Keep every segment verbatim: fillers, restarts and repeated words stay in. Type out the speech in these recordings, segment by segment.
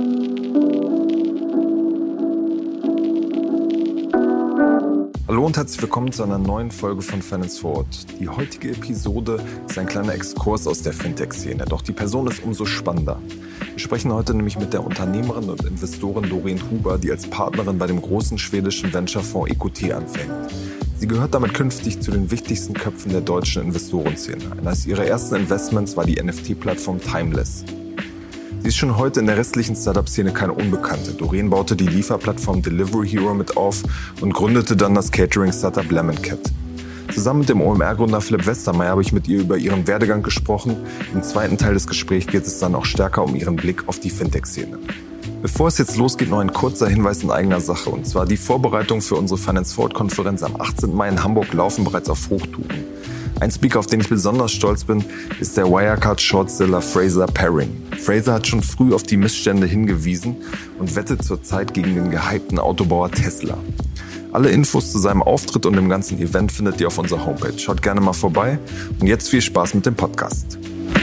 Hallo und herzlich willkommen zu einer neuen Folge von Finance Forward. Die heutige Episode ist ein kleiner Exkurs aus der Fintech-Szene, doch die Person ist umso spannender. Wir sprechen heute nämlich mit der Unternehmerin und Investorin Doreen Huber, die als Partnerin bei dem großen schwedischen Venture-Fonds E Q T anfängt. Sie gehört damit künftig zu den wichtigsten Köpfen der deutschen Investorenszene. Eines ihrer ersten Investments war die N F T-Plattform Timeless. Sie ist schon heute in der restlichen Startup-Szene keine Unbekannte. Doreen baute die Lieferplattform Delivery Hero mit auf und gründete dann das Catering-Startup Lemon Cat. Zusammen mit dem O M R-Gründer Philipp Westermeier habe ich mit ihr über ihren Werdegang gesprochen. Im zweiten Teil des Gesprächs geht es dann auch stärker um ihren Blick auf die Fintech-Szene. Bevor es jetzt losgeht, noch ein kurzer Hinweis in eigener Sache. Und zwar die Vorbereitungen für unsere Finance Forward-Konferenz am achtzehnten Mai in Hamburg laufen bereits auf Hochtouren. Ein Speaker, auf den ich besonders stolz bin, ist der Wirecard-Shortseller Fraser Paring. Fraser hat schon früh auf die Missstände hingewiesen und wettet zurzeit gegen den gehypten Autobauer Tesla. Alle Infos zu seinem Auftritt und dem ganzen Event findet ihr auf unserer Homepage. Schaut gerne mal vorbei und jetzt viel Spaß mit dem Podcast.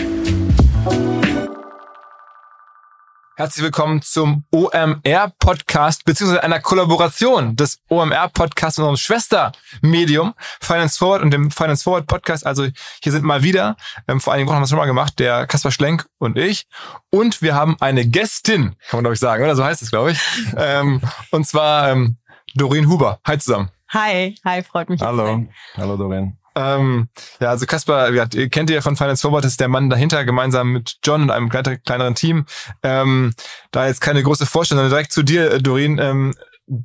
Herzlich willkommen zum O M R-Podcast, beziehungsweise einer Kollaboration des O M R-Podcasts und unserem Schwestermedium Finance Forward und dem Finance Forward Podcast. Also hier sind mal wieder, ähm, vor einigen Wochen haben wir es schon mal gemacht, der Kaspar Schlenk und ich. Und wir haben eine Gästin, kann man glaube ich sagen, oder? So heißt es, glaube ich. ähm, und zwar ähm, Doreen Huber. Hi zusammen. Hi, hi, freut mich. Hallo, hallo Doreen. Ähm, ja, also Kaspar, ja, ihr kennt ihr ja von Finance Forward, das ist der Mann dahinter, gemeinsam mit John und einem kleineren Team. Ähm, da jetzt keine große Vorstellung, sondern direkt zu dir, Doreen. Ähm,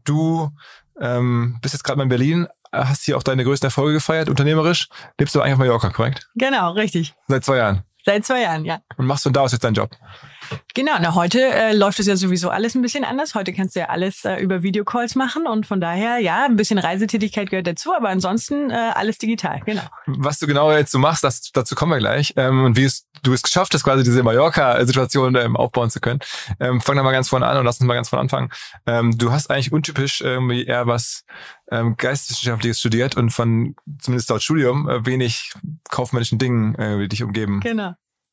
du ähm, bist jetzt gerade mal in Berlin, hast hier auch deine größten Erfolge gefeiert, unternehmerisch. Lebst du eigentlich auf Mallorca, korrekt? Genau, richtig. Seit zwei Jahren? Seit zwei Jahren, ja. Und machst du da aus jetzt deinen Job? Genau, na heute äh, läuft es ja sowieso alles ein bisschen anders. Heute kannst du ja alles äh, über Videocalls machen und von daher, ja, ein bisschen Reisetätigkeit gehört dazu, aber ansonsten äh, alles digital, genau. Was du genau jetzt so machst, das, dazu kommen wir gleich. Ähm, und wie es, du es geschafft hast, quasi diese Mallorca-Situation ähm, aufbauen zu können. Ähm, fang da mal ganz vorne an und lass uns mal ganz vorne anfangen. Ähm, du hast eigentlich untypisch irgendwie eher was ähm, Geisteswissenschaftliches studiert und von, zumindest laut Studium, äh, wenig kaufmännischen Dingen äh, dich umgeben. Genau.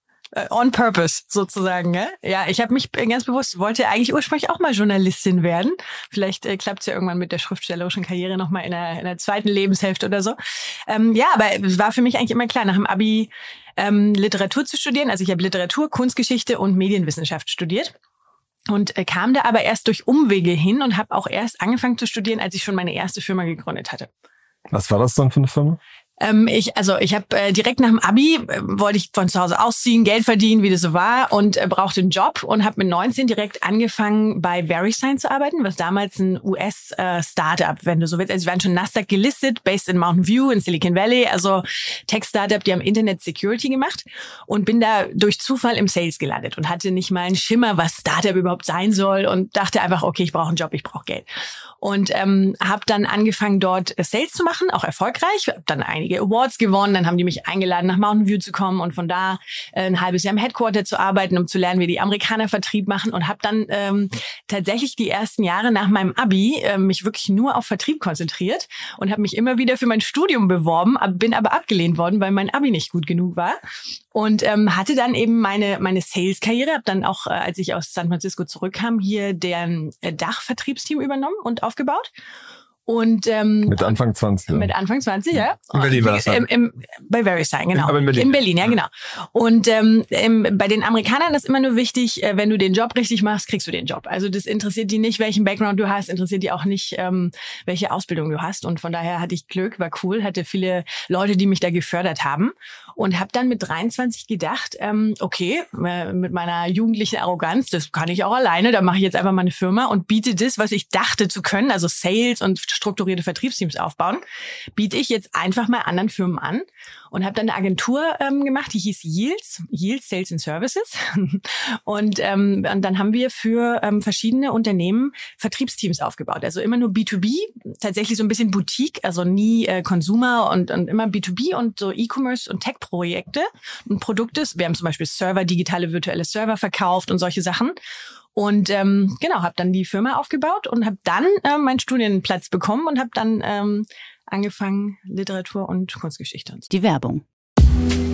On purpose sozusagen, ja. Ja, ich habe mich ganz bewusst, wollte eigentlich ursprünglich auch mal Journalistin werden. Vielleicht äh, klappt es ja irgendwann mit der schriftstellerischen Karriere nochmal in der, in der zweiten Lebenshälfte oder so. Ähm, ja, aber es war für mich eigentlich immer klar, nach dem Abi ähm, Literatur zu studieren. Also ich habe Literatur, Kunstgeschichte und Medienwissenschaft studiert. Und äh, kam da aber erst durch Umwege hin und habe auch erst angefangen zu studieren, als ich schon meine erste Firma gegründet hatte. Was war das dann für eine Firma? Ähm, ich, also ich habe äh, direkt nach dem Abi äh, wollte ich von zu Hause ausziehen, Geld verdienen, wie das so war und äh, brauchte einen Job und habe mit neunzehn direkt angefangen bei VeriSign zu arbeiten, was damals ein U S-Startup, äh, wenn du so willst. Also wir waren schon Nasdaq gelistet, based in Mountain View in Silicon Valley, also Tech-Startup, die haben Internet Security gemacht und bin da durch Zufall im Sales gelandet und hatte nicht mal einen Schimmer, was Startup überhaupt sein soll und dachte einfach, okay, ich brauche einen Job, ich brauche Geld. Und ähm, habe dann angefangen, dort Sales zu machen, auch erfolgreich. Habe dann einige Awards gewonnen. Dann haben die mich eingeladen, nach Mountain View zu kommen und von da äh, ein halbes Jahr im Headquarter zu arbeiten, um zu lernen, wie die Amerikaner Vertrieb machen. Und habe dann ähm, tatsächlich die ersten Jahre nach meinem Abi äh, mich wirklich nur auf Vertrieb konzentriert und habe mich immer wieder für mein Studium beworben, bin aber abgelehnt worden, weil mein Abi nicht gut genug war. Und ähm, hatte dann eben meine meine Sales-Karriere. Habe dann auch, äh, als ich aus San Francisco zurückkam, hier deren äh, Dachvertriebsteam übernommen und aufgebaut. Und ähm, mit Anfang zwanzig. Ja. Mit Anfang zwanzig, ja. In Berlin war das dann? Im, im, bei VeriSign, genau. Aber in Berlin. In Berlin, ja, genau. Und ähm, im, bei den Amerikanern ist immer nur wichtig, äh, wenn du den Job richtig machst, kriegst du den Job. Also das interessiert die nicht, welchen Background du hast, interessiert die auch nicht, ähm, welche Ausbildung du hast. Und von daher hatte ich Glück, war cool, hatte viele Leute, die mich da gefördert haben. Und habe dann mit dreiundzwanzig gedacht, ähm, okay, äh, mit meiner jugendlichen Arroganz, das kann ich auch alleine, da mache ich jetzt einfach mal eine Firma und biete das, was ich dachte zu können, also Sales und strukturierte Vertriebsteams aufbauen, biete ich jetzt einfach mal anderen Firmen an und habe dann eine Agentur ähm, gemacht, die hieß Yields, Yields Sales and Services. und, ähm, und dann haben wir für ähm, verschiedene Unternehmen Vertriebsteams aufgebaut, also immer nur B zwei B, tatsächlich so ein bisschen Boutique, also nie äh, Consumer und, und immer B zwei B und so E-Commerce und Tech Projekte und Produkte. Wir haben zum Beispiel Server, digitale virtuelle Server verkauft und solche Sachen. Und ähm, genau, habe dann die Firma aufgebaut und habe dann äh, meinen Studienplatz bekommen und habe dann ähm, angefangen Literatur und Kunstgeschichte. Die Werbung.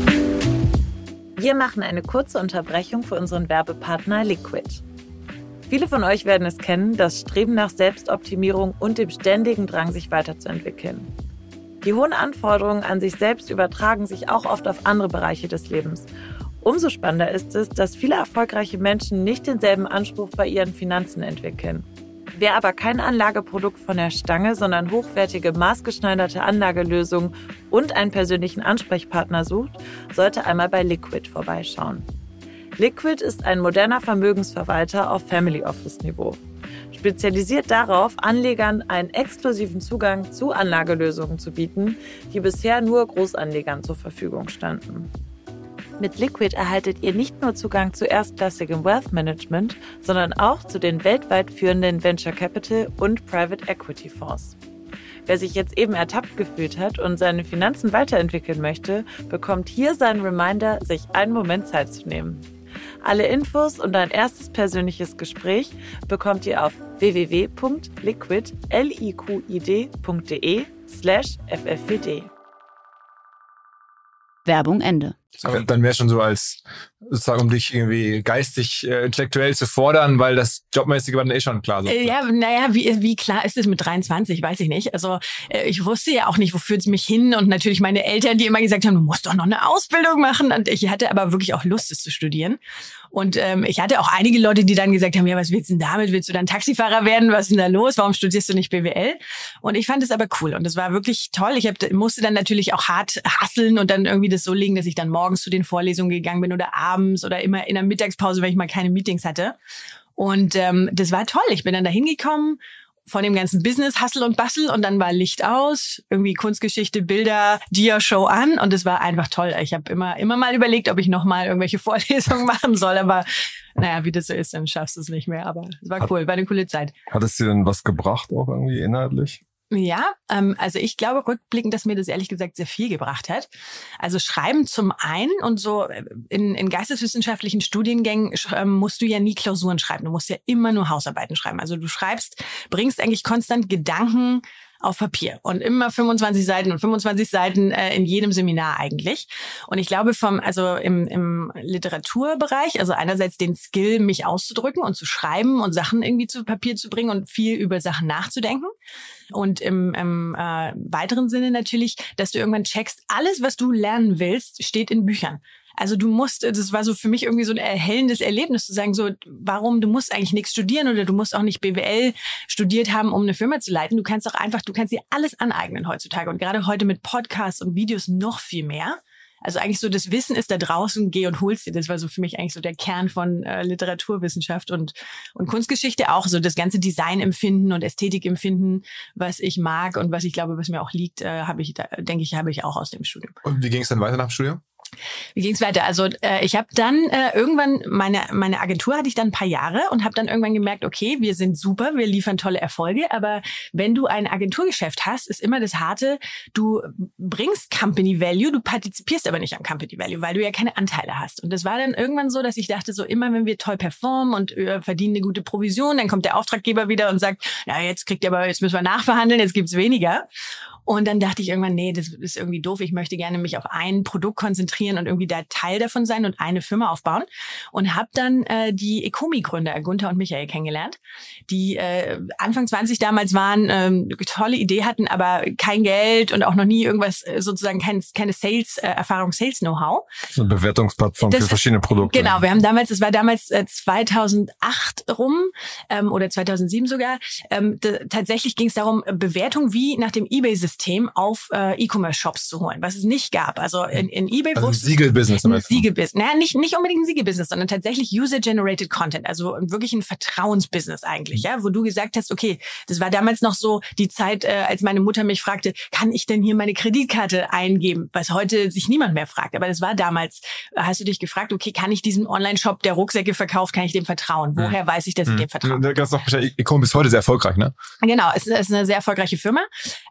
Wir machen eine kurze Unterbrechung für unseren Werbepartner Liquid. Viele von euch werden es kennen, das Streben nach Selbstoptimierung und dem ständigen Drang, sich weiterzuentwickeln. Die hohen Anforderungen an sich selbst übertragen sich auch oft auf andere Bereiche des Lebens. Umso spannender ist es, dass viele erfolgreiche Menschen nicht denselben Anspruch bei ihren Finanzen entwickeln. Wer aber kein Anlageprodukt von der Stange, sondern hochwertige, maßgeschneiderte Anlagelösungen und einen persönlichen Ansprechpartner sucht, sollte einmal bei Liquid vorbeischauen. Liquid ist ein moderner Vermögensverwalter auf Family Office Niveau. Spezialisiert darauf, Anlegern einen exklusiven Zugang zu Anlagelösungen zu bieten, die bisher nur Großanlegern zur Verfügung standen. Mit Liquid erhaltet ihr nicht nur Zugang zu erstklassigem Wealth Management, sondern auch zu den weltweit führenden Venture Capital und Private Equity Fonds. Wer sich jetzt eben ertappt gefühlt hat und seine Finanzen weiterentwickeln möchte, bekommt hier seinen Reminder, sich einen Moment Zeit zu nehmen. Alle Infos und ein erstes persönliches Gespräch bekommt ihr auf w w w punkt liquid punkt de slash f f w d. Werbung Ende. Aber dann wäre schon so als, sozusagen, um dich irgendwie geistig, äh, intellektuell zu fordern, weil das Jobmäßige war dann eh schon klar. So. Äh, ja, naja, wie, wie klar ist es mit dreiundzwanzig, weiß ich nicht. Also äh, ich wusste ja auch nicht, wo führt es mich hin, und natürlich meine Eltern, die immer gesagt haben, du musst doch noch eine Ausbildung machen, und ich hatte aber wirklich auch Lust, es zu studieren. Und ähm, ich hatte auch einige Leute, die dann gesagt haben, ja, was willst du denn damit? Willst du dann Taxifahrer werden? Was ist denn da los? Warum studierst du nicht B W L? Und ich fand es aber cool und es war wirklich toll. Ich hab, musste dann natürlich auch hart hustlen und dann irgendwie das so legen, dass ich dann morgens zu den Vorlesungen gegangen bin oder abends oder immer in der Mittagspause, wenn ich mal keine Meetings hatte. Und ähm, das war toll. Ich bin dann da hingekommen von dem ganzen Business, Hustle und Bustle, und dann war Licht aus, irgendwie Kunstgeschichte, Bilder, Dia-Show an, und es war einfach toll. Ich habe immer immer mal überlegt, ob ich noch mal irgendwelche Vorlesungen machen soll, aber naja, wie das so ist, dann schaffst du es nicht mehr. Aber es war cool, war eine coole Zeit. Hat es dir denn was gebracht, auch irgendwie inhaltlich? Ja, ähm, also ich glaube rückblickend, dass mir das ehrlich gesagt sehr viel gebracht hat. Also Schreiben zum einen, und so in, in geisteswissenschaftlichen Studiengängen ähm, musst du ja nie Klausuren schreiben. Du musst ja immer nur Hausarbeiten schreiben. Also du schreibst, bringst eigentlich konstant Gedanken auf Papier und immer fünfundzwanzig Seiten und fünfundzwanzig Seiten äh, in jedem Seminar eigentlich. Und ich glaube vom, also im, im Literaturbereich, also einerseits den Skill, mich auszudrücken und zu schreiben und Sachen irgendwie zu Papier zu bringen und viel über Sachen nachzudenken. Und im, im äh, weiteren Sinne natürlich, dass du irgendwann checkst, alles, was du lernen willst, steht in Büchern. Also du musst, das war so für mich irgendwie so ein erhellendes Erlebnis, zu sagen, so, warum, du musst eigentlich nichts studieren oder du musst auch nicht B W L studiert haben, um eine Firma zu leiten. Du kannst auch einfach, du kannst dir alles aneignen heutzutage, und gerade heute mit Podcasts und Videos noch viel mehr. Also eigentlich so, das Wissen ist da draußen, geh und holst dir. Das war so für mich eigentlich so der Kern von äh, Literaturwissenschaft und und Kunstgeschichte auch. So das ganze Designempfinden und Ästhetikempfinden, was ich mag und was ich glaube, was mir auch liegt, äh, habe ich, da, denke ich, habe ich auch aus dem Studium. Und wie ging es dann weiter nach dem Studium? Wie ging's weiter? Also äh, ich habe dann äh, irgendwann, meine meine Agentur hatte ich dann ein paar Jahre und habe dann irgendwann gemerkt, okay, wir sind super, wir liefern tolle Erfolge, aber wenn du ein Agenturgeschäft hast, ist immer das Harte, du bringst Company Value, du partizipierst aber nicht am Company Value, weil du ja keine Anteile hast. Und das war dann irgendwann so, dass ich dachte, so immer wenn wir toll performen und äh, verdienen eine gute Provision, dann kommt der Auftraggeber wieder und sagt, ja, jetzt kriegt ihr aber, jetzt müssen wir nachverhandeln, jetzt gibt's weniger. Und dann dachte ich irgendwann, nee, das ist irgendwie doof. Ich möchte gerne mich auf ein Produkt konzentrieren und irgendwie da Teil davon sein und eine Firma aufbauen. Und habe dann äh, die Ecomi-Gründer, Gunther und Michael, kennengelernt, die äh, Anfang zwanzig damals waren, äh, eine tolle Idee hatten, aber kein Geld und auch noch nie irgendwas, äh, sozusagen kein, keine Sales-Erfahrung, Sales-Know-how. So eine Bewertungsplattform das für verschiedene Produkte. Genau, wir haben damals, das war damals äh, zweitausendacht rum ähm, oder zweitausendsieben sogar. Ähm, d- tatsächlich ging es darum, Bewertung wie nach dem eBay-System auf äh, E-Commerce-Shops zu holen, was es nicht gab. Also in, in eBay Also ein wusste Siegel-Business. ein Siegel-Business. Naja, nicht, nicht unbedingt ein Siegel-Business, sondern tatsächlich User-Generated Content, also wirklich ein Vertrauensbusiness eigentlich, ja, wo du gesagt hast, okay, das war damals noch so die Zeit, äh, als meine Mutter mich fragte, kann ich denn hier meine Kreditkarte eingeben, was heute sich niemand mehr fragt. Aber das war damals, hast du dich gefragt, okay, kann ich diesem Online-Shop, der Rucksäcke verkauft, kann ich dem vertrauen? Woher hm. weiß ich, dass ich hm. dem vertraue? Ganz noch, Ecomi ist heute sehr erfolgreich, ne? Genau, es ist eine sehr erfolgreiche Firma. Und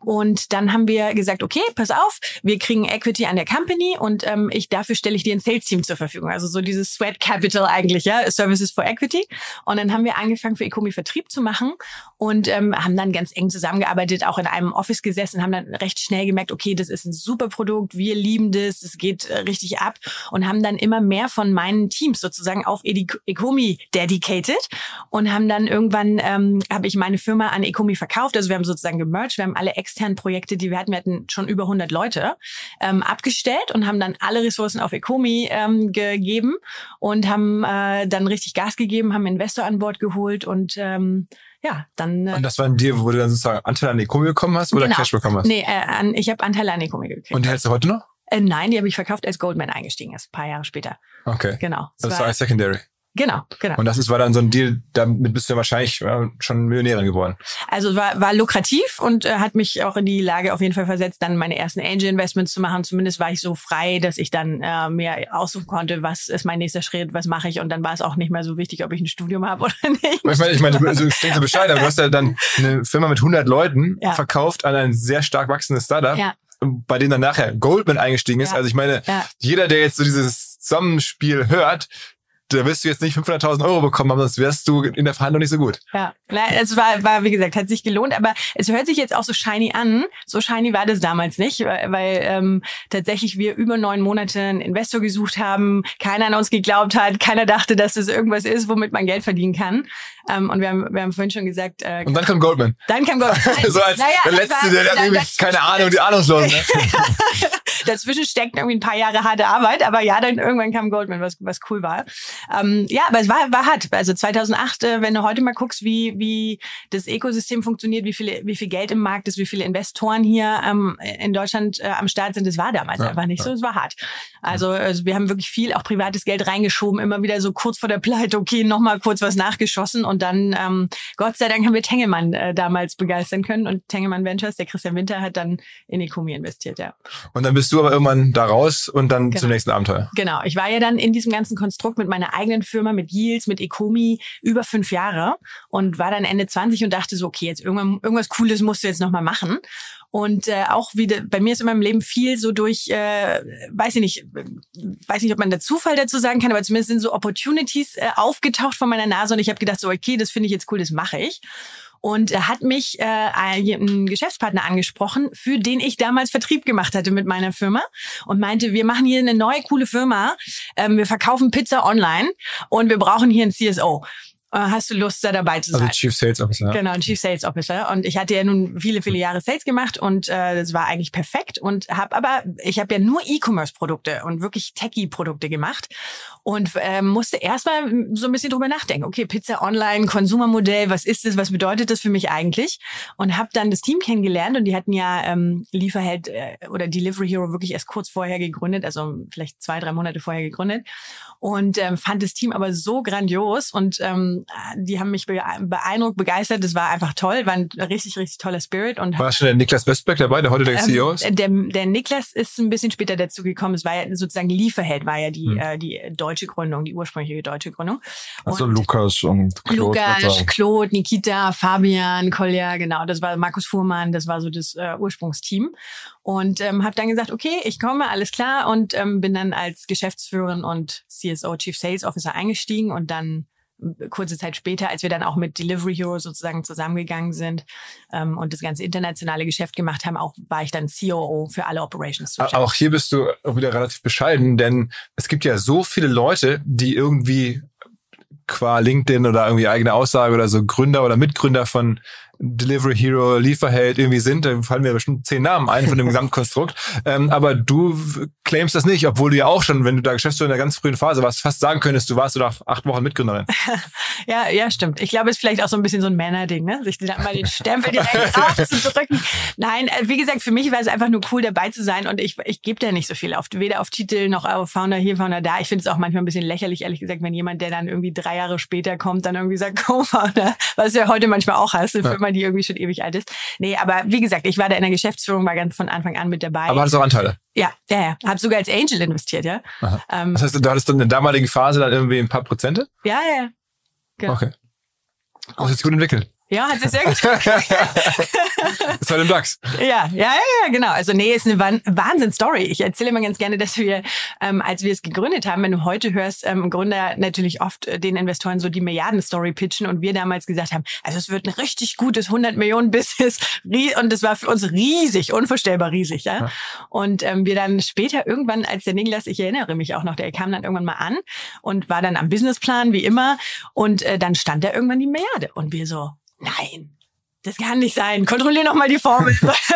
Und dann haben wir gesagt, okay, pass auf, wir kriegen Equity an der Company und ähm, ich dafür stelle ich dir ein Sales-Team zur Verfügung. Also so dieses Sweat Capital eigentlich, ja, Services for Equity. Und dann haben wir angefangen, für Ecomi Vertrieb zu machen und ähm, haben dann ganz eng zusammengearbeitet, auch in einem Office gesessen, haben dann recht schnell gemerkt, okay, das ist ein super Produkt, wir lieben das, es geht äh, richtig ab und haben dann immer mehr von meinen Teams sozusagen auf Ecomi dedicated und haben dann irgendwann, ähm, habe ich meine Firma an Ecomi verkauft, also wir haben sozusagen gemerged, wir haben alle externen Projekte, die wir hatten, wir hatten schon über hundert Leute, ähm, abgestellt und haben dann alle Ressourcen auf Ecomi ähm, gegeben und haben äh, dann richtig Gas gegeben, haben einen Investor an Bord geholt und ähm, ja, dann... Äh, und das war ein Deal, wo du dann sozusagen Anteil an Ecomi bekommen hast oder genau. Cash bekommen hast? Nee, äh, an, ich habe Anteile an Ecomi gekriegt. Und die hältst du heute noch? Äh, nein, die habe ich verkauft, als Goldman eingestiegen ist, ein paar Jahre später. Okay. Genau. Das war als Secondary. Genau, genau. Und das ist, war dann so ein Deal, damit bist du ja wahrscheinlich ja, schon Millionärin geworden. Also war, war lukrativ und äh, hat mich auch in die Lage auf jeden Fall versetzt, dann meine ersten Angel-Investments zu machen. Zumindest war ich so frei, dass ich dann äh, mir aussuchen konnte, was ist mein nächster Schritt, was mache ich. Und dann war es auch nicht mehr so wichtig, ob ich ein Studium habe oder nicht. Ich meine, ich meine, du klingst so Bescheid, aber du hast ja dann eine Firma mit hundert Leuten ja. verkauft an ein sehr stark wachsendes Startup. Ja. Bei denen dann nachher Goldman eingestiegen ist. Ja. Also ich meine, ja. jeder, der jetzt so dieses Zusammenspiel hört, da wirst du jetzt nicht fünfhunderttausend Euro bekommen, aber sonst wärst du in der Verhandlung nicht so gut. Ja, es war, war, wie gesagt, hat sich gelohnt, aber es hört sich jetzt auch so shiny an. So shiny war das damals nicht, weil, weil ähm, tatsächlich wir über neun Monate einen Investor gesucht haben, keiner an uns geglaubt hat, keiner dachte, dass das irgendwas ist, womit man Geld verdienen kann. Ähm, und wir haben, wir haben vorhin schon gesagt... Äh, und dann kam Goldman. Dann kam Goldman. so als naja, der Letzte, war, der hat irgendwie, keine Ahnung, die Ahnungslosen. Ne? Dazwischen steckt irgendwie ein paar Jahre harte Arbeit, aber ja, dann irgendwann kam Goldman, was, was cool war. Ähm, ja, aber es war, war hart. Also zweitausendacht, äh, wenn du heute mal guckst, wie, wie das Ökosystem funktioniert, wie viele, wie viel Geld im Markt ist, wie viele Investoren hier ähm, in Deutschland äh, am Start sind, das war damals ja, einfach nicht ja. so, es war hart. Also, also wir haben wirklich viel auch privates Geld reingeschoben, immer wieder so kurz vor der Pleite, okay, nochmal kurz was nachgeschossen und dann, ähm, Gott sei Dank haben wir Tengelmann äh, damals begeistern können und Tengelmann Ventures, der Christian Winter, hat dann in Ecomi investiert, ja. Und dann bist du aber irgendwann da raus und dann genau. zum nächsten Abenteuer. Genau, ich war ja dann in diesem ganzen Konstrukt mit meiner eigenen Firma, mit Yields, mit Ecomi über fünf Jahre und war dann Ende zwanzig und dachte so, okay, jetzt irgendwann, irgendwas Cooles musst du jetzt nochmal machen. Und äh, auch wieder, bei mir ist in meinem Leben viel so durch, äh, weiß ich nicht, weiß nicht, ob man der Zufall dazu sagen kann, aber zumindest sind so Opportunities äh, aufgetaucht vor meiner Nase und ich habe gedacht so, okay, das finde ich jetzt cool, das mache ich. Und er hat mich äh, einen Geschäftspartner angesprochen, für den ich damals Vertrieb gemacht hatte mit meiner Firma und meinte, wir machen hier eine neue, coole Firma, ähm, wir verkaufen Pizza online und wir brauchen hier einen C S O. Hast du Lust, da dabei zu sein? Also Chief Sales Officer. Genau, ein Chief Sales Officer. Und ich hatte ja nun viele, viele Jahre Sales gemacht und äh, das war eigentlich perfekt. Und habe aber, ich habe ja nur E-Commerce-Produkte und wirklich Techie-Produkte gemacht und äh, musste erstmal so ein bisschen drüber nachdenken. Okay, Pizza online, Konsumermodell, was ist das, was bedeutet das für mich eigentlich? Und habe dann das Team kennengelernt und die hatten ja ähm, Lieferheld äh, oder Delivery Hero wirklich erst kurz vorher gegründet, also vielleicht zwei, drei Monate vorher gegründet und ähm, fand das Team aber so grandios und ähm, die haben mich beeindruckt, begeistert. Das war einfach toll, war ein richtig, richtig toller Spirit. Und war schon der Niklas Westberg dabei, der heute der ähm, C E O ist? Der, der Niklas ist ein bisschen später dazu gekommen. Es war ja sozusagen Lieferheld, war ja die hm. äh, die deutsche Gründung, die ursprüngliche deutsche Gründung. Also und Lukas und Claude. Lukas, Claude, Nikita, Fabian, Kolja, genau. Das war Markus Fuhrmann, das war so das äh, Ursprungsteam. Und ähm, habe dann gesagt, okay, ich komme, alles klar. Und ähm, bin dann als Geschäftsführerin und C S O, Chief Sales Officer eingestiegen und dann kurze Zeit später, als wir dann auch mit Delivery Hero sozusagen zusammengegangen sind ähm, und das ganze internationale Geschäft gemacht haben, auch war ich dann C O O für alle Operations zuständig. Auch hier bist du wieder relativ bescheiden, denn es gibt ja so viele Leute, die irgendwie qua LinkedIn oder irgendwie eigene Aussage oder so Gründer oder Mitgründer von Delivery Hero, Lieferheld irgendwie sind, da fallen mir bestimmt zehn Namen ein von dem Gesamtkonstrukt. Ähm, aber du claimst das nicht, obwohl du ja auch schon, wenn du da Geschäftsführer in der ganz frühen Phase warst, fast sagen könntest, du warst so nach acht Wochen Mitgründerin. ja, ja, stimmt. Ich glaube, es ist vielleicht auch so ein bisschen so ein Männerding, ne? Sich dann mal den Stempel direkt aufzudrücken. Nein, wie gesagt, für mich war es einfach nur cool, dabei zu sein und ich, ich gebe da nicht so viel auf, weder auf Titel noch auf Founder hier, Founder da. Ich finde es auch manchmal ein bisschen lächerlich, ehrlich gesagt, wenn jemand, der dann irgendwie drei Jahre später kommt, dann irgendwie sagt, Co-Founder, was du ja heute manchmal auch hast, eine Firma, die irgendwie schon ewig alt ist. Nee, aber wie gesagt, ich war da in der Geschäftsführung, war ganz von Anfang an mit dabei. Aber hattest du auch Anteile? Ja, ja, ja. Hab sogar als Angel investiert, ja. Ähm, das heißt, du hattest dann in der damaligen Phase dann irgendwie ein paar Prozente? Ja, ja, ja. Genau. Okay. Das ist gut entwickelt. Ja, hat sich sehr gut. Das war im DAX. Ja, ja, ja, genau. Also nee, ist eine Wahnsinn-Story. Ich erzähle immer ganz gerne, dass wir, ähm, als wir es gegründet haben, wenn du heute hörst, ähm, Gründer natürlich oft äh, den Investoren so die Milliarden-Story pitchen und wir damals gesagt haben, also es wird ein richtig gutes hundert Millionen Business und das war für uns riesig, unvorstellbar riesig. Ja? Ja. Und ähm, wir dann später irgendwann, als der Niklas, ich erinnere mich auch noch, der kam dann irgendwann mal an und war dann am Businessplan wie immer und äh, dann stand da irgendwann die Milliarde und wir so, nein, das kann nicht sein. Kontrollier noch mal die Formel.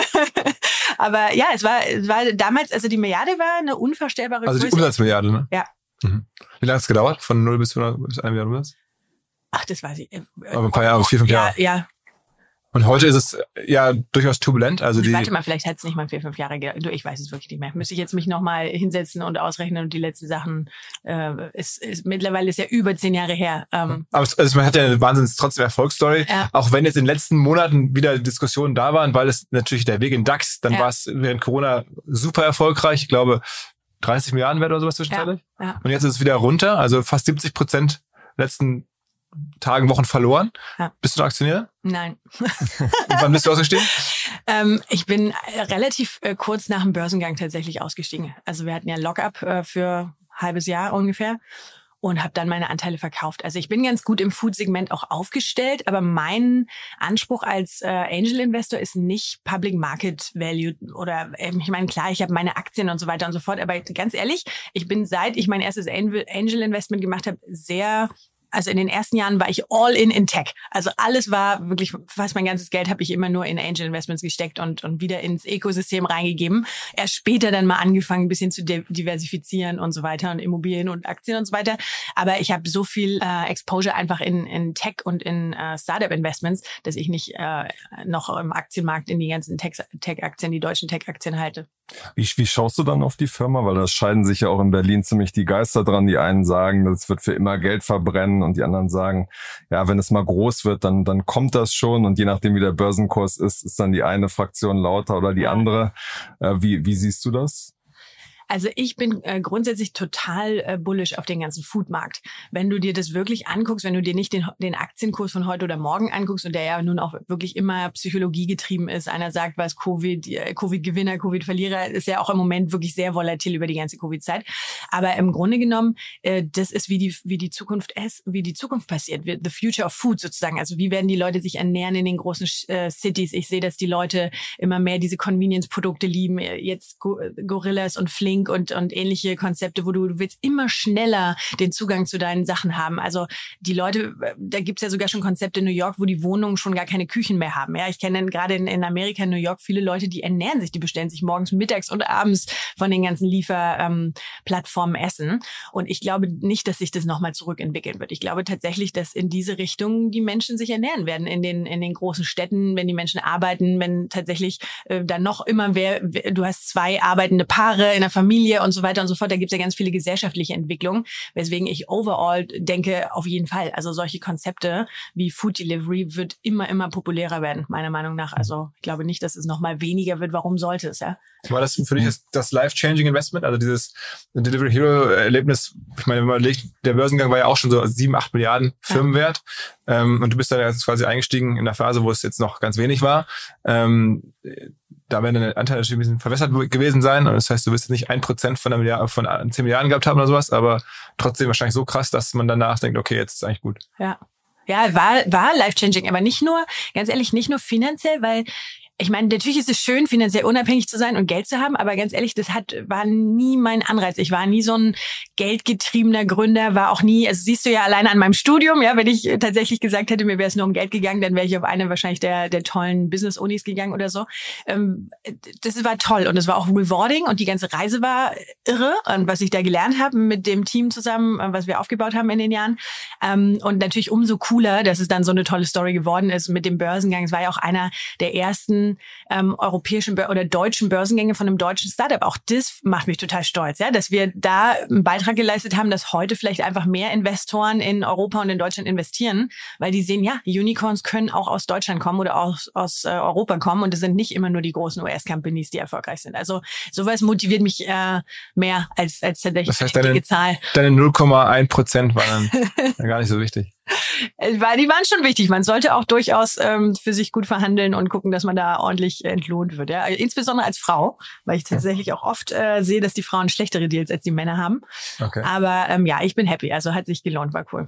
Aber ja, es war, es war damals, also die Milliarde war eine unvorstellbare Also die Größe. Umsatzmilliarde, ne? Ja. Mhm. Wie lange hat es gedauert? Von null bis hundert bis eine Milliarde Umsatz? Ach, das weiß ich. Aber ein paar Jahre, vier, fünf ja, Jahre. Ja, Und heute ist es ja durchaus turbulent. Also die Warte mal, vielleicht hat es nicht mal vier, fünf Jahre gedauert. Ich weiß es wirklich nicht mehr. Müsste ich jetzt mich nochmal hinsetzen und ausrechnen und die letzten Sachen, äh, ist, ist, mittlerweile ist ja über zehn Jahre her. Ähm, Aber es, also man hat ja eine wahnsinns trotzdem Erfolgsstory. Ja. Auch wenn jetzt in den letzten Monaten wieder Diskussionen da waren, weil es natürlich der Weg in DAX, dann ja. war es während Corona super erfolgreich. Ich glaube, dreißig Milliarden wert oder sowas zwischenzeitlich. Ja. Ja. Und jetzt ist es wieder runter, also fast siebzig Prozent letzten Tagen, Wochen verloren. Ja. Bist du ein Aktionär? Nein. Wann bist du ausgestiegen? ähm, ich bin relativ äh, kurz nach dem Börsengang tatsächlich ausgestiegen. Also wir hatten ja Lockup äh, für ein halbes Jahr ungefähr und habe dann meine Anteile verkauft. Also ich bin ganz gut im Food-Segment auch aufgestellt, aber mein Anspruch als äh, Angel-Investor ist nicht Public Market Value oder äh, ich meine, klar, ich habe meine Aktien und so weiter und so fort, aber ganz ehrlich, ich bin seit ich mein erstes Angel-Investment gemacht habe, sehr Also in den ersten Jahren war ich all in in Tech. Also alles war wirklich, fast mein ganzes Geld habe ich immer nur in Angel Investments gesteckt und und wieder ins Ökosystem reingegeben. Erst später dann mal angefangen, ein bisschen zu diversifizieren und so weiter und Immobilien und Aktien und so weiter. Aber ich habe so viel äh, Exposure einfach in in Tech und in äh, Startup Investments, dass ich nicht äh, noch im Aktienmarkt in die ganzen Tech Tech-Aktien, die deutschen Tech-Aktien halte. Wie, wie schaust du dann auf die Firma? Weil da scheiden sich ja auch in Berlin ziemlich die Geister dran. Die einen sagen, das wird für immer Geld verbrennen und die anderen sagen, ja, wenn es mal groß wird, dann dann kommt das schon und je nachdem, wie der Börsenkurs ist, ist dann die eine Fraktion lauter oder die andere. Äh, wie, wie siehst du das? Also ich bin äh, grundsätzlich total äh, bullish auf den ganzen Foodmarkt. Wenn du dir das wirklich anguckst, wenn du dir nicht den, den Aktienkurs von heute oder morgen anguckst und der ja nun auch wirklich immer Psychologie getrieben ist. Einer sagt, was Covid, äh, Covid-Gewinner, Covid-Verlierer, ist ja auch im Moment wirklich sehr volatil über die ganze Covid-Zeit. Aber im Grunde genommen, äh, das ist wie die wie die Zukunft ist, wie die Zukunft passiert, the future of food sozusagen. Also wie werden die Leute sich ernähren in den großen äh, Cities? Ich sehe, dass die Leute immer mehr diese Convenience-Produkte lieben. Jetzt Go- Gorillas und Flink und und ähnliche Konzepte, wo du, du willst immer schneller den Zugang zu deinen Sachen haben. Also die Leute, da gibt's ja sogar schon Konzepte in New York, wo die Wohnungen schon gar keine Küchen mehr haben. Ja, ich kenne gerade in, in Amerika, in New York, viele Leute, die ernähren sich, die bestellen sich morgens, mittags und abends von den ganzen Lieferplattformen ähm, Essen. Und ich glaube nicht, dass sich das nochmal zurückentwickeln wird. Ich glaube tatsächlich, dass in diese Richtung die Menschen sich ernähren werden in den in den großen Städten, wenn die Menschen arbeiten, wenn tatsächlich äh, dann noch immer wer, du hast zwei arbeitende Paare in der Familie und so weiter und so fort. Da gibt's ja ganz viele gesellschaftliche Entwicklungen, weswegen ich overall denke, auf jeden Fall, also solche Konzepte wie Food Delivery wird immer, immer populärer werden, meiner Meinung nach. Also ich glaube nicht, dass es nochmal weniger wird. Warum sollte es, ja? War das für dich das, das Life-Changing Investment, also dieses Delivery Hero-Erlebnis? Ich meine, wenn man überlegt, der Börsengang war ja auch schon so sieben, acht Milliarden Firmenwert. Ja. Ähm, und du bist dann jetzt quasi eingestiegen in der Phase, wo es jetzt noch ganz wenig war. Ähm, da werden deine Anteile natürlich ein bisschen verwässert gewesen sein. Und das heißt, du wirst jetzt nicht ein Prozent von einer Milliarde, von zehn Milliarden gehabt haben oder sowas, aber trotzdem wahrscheinlich so krass, dass man danach denkt, okay, jetzt ist es eigentlich gut. Ja. Ja, war, war life-changing, aber nicht nur, ganz ehrlich, nicht nur finanziell, weil ich meine, natürlich ist es schön, finanziell unabhängig zu sein und Geld zu haben, aber ganz ehrlich, das hat war nie mein Anreiz. Ich war nie so ein geldgetriebener Gründer, war auch nie, also siehst du ja alleine an meinem Studium, ja, wenn ich tatsächlich gesagt hätte, mir wäre es nur um Geld gegangen, dann wäre ich auf eine wahrscheinlich der der tollen Business-Unis gegangen oder so. Ähm, das war toll und es war auch rewarding und die ganze Reise war irre und was ich da gelernt habe mit dem Team zusammen, was wir aufgebaut haben in den Jahren. Ähm, und natürlich umso cooler, dass es dann so eine tolle Story geworden ist mit dem Börsengang. Es war ja auch einer der ersten Ähm, europäischen Bör- oder deutschen Börsengänge von einem deutschen Startup. Auch das macht mich total stolz, ja, dass wir da einen Beitrag geleistet haben, dass heute vielleicht einfach mehr Investoren in Europa und in Deutschland investieren, weil die sehen, ja, Unicorns können auch aus Deutschland kommen oder aus, aus äh, Europa kommen und es sind nicht immer nur die großen U S-Companies, die erfolgreich sind. Also sowas motiviert mich äh, mehr als als tatsächlich das heißt, die deine, Zahl. Deine null Komma eins Prozent waren dann gar nicht so wichtig. Weil die waren schon wichtig. Man sollte auch durchaus ähm, für sich gut verhandeln und gucken, dass man da ordentlich entlohnt wird. Ja? Insbesondere als Frau, weil ich tatsächlich auch oft äh, sehe, dass die Frauen schlechtere Deals als die Männer haben. Okay. Aber ähm, ja, ich bin happy. Also hat sich gelohnt, war cool.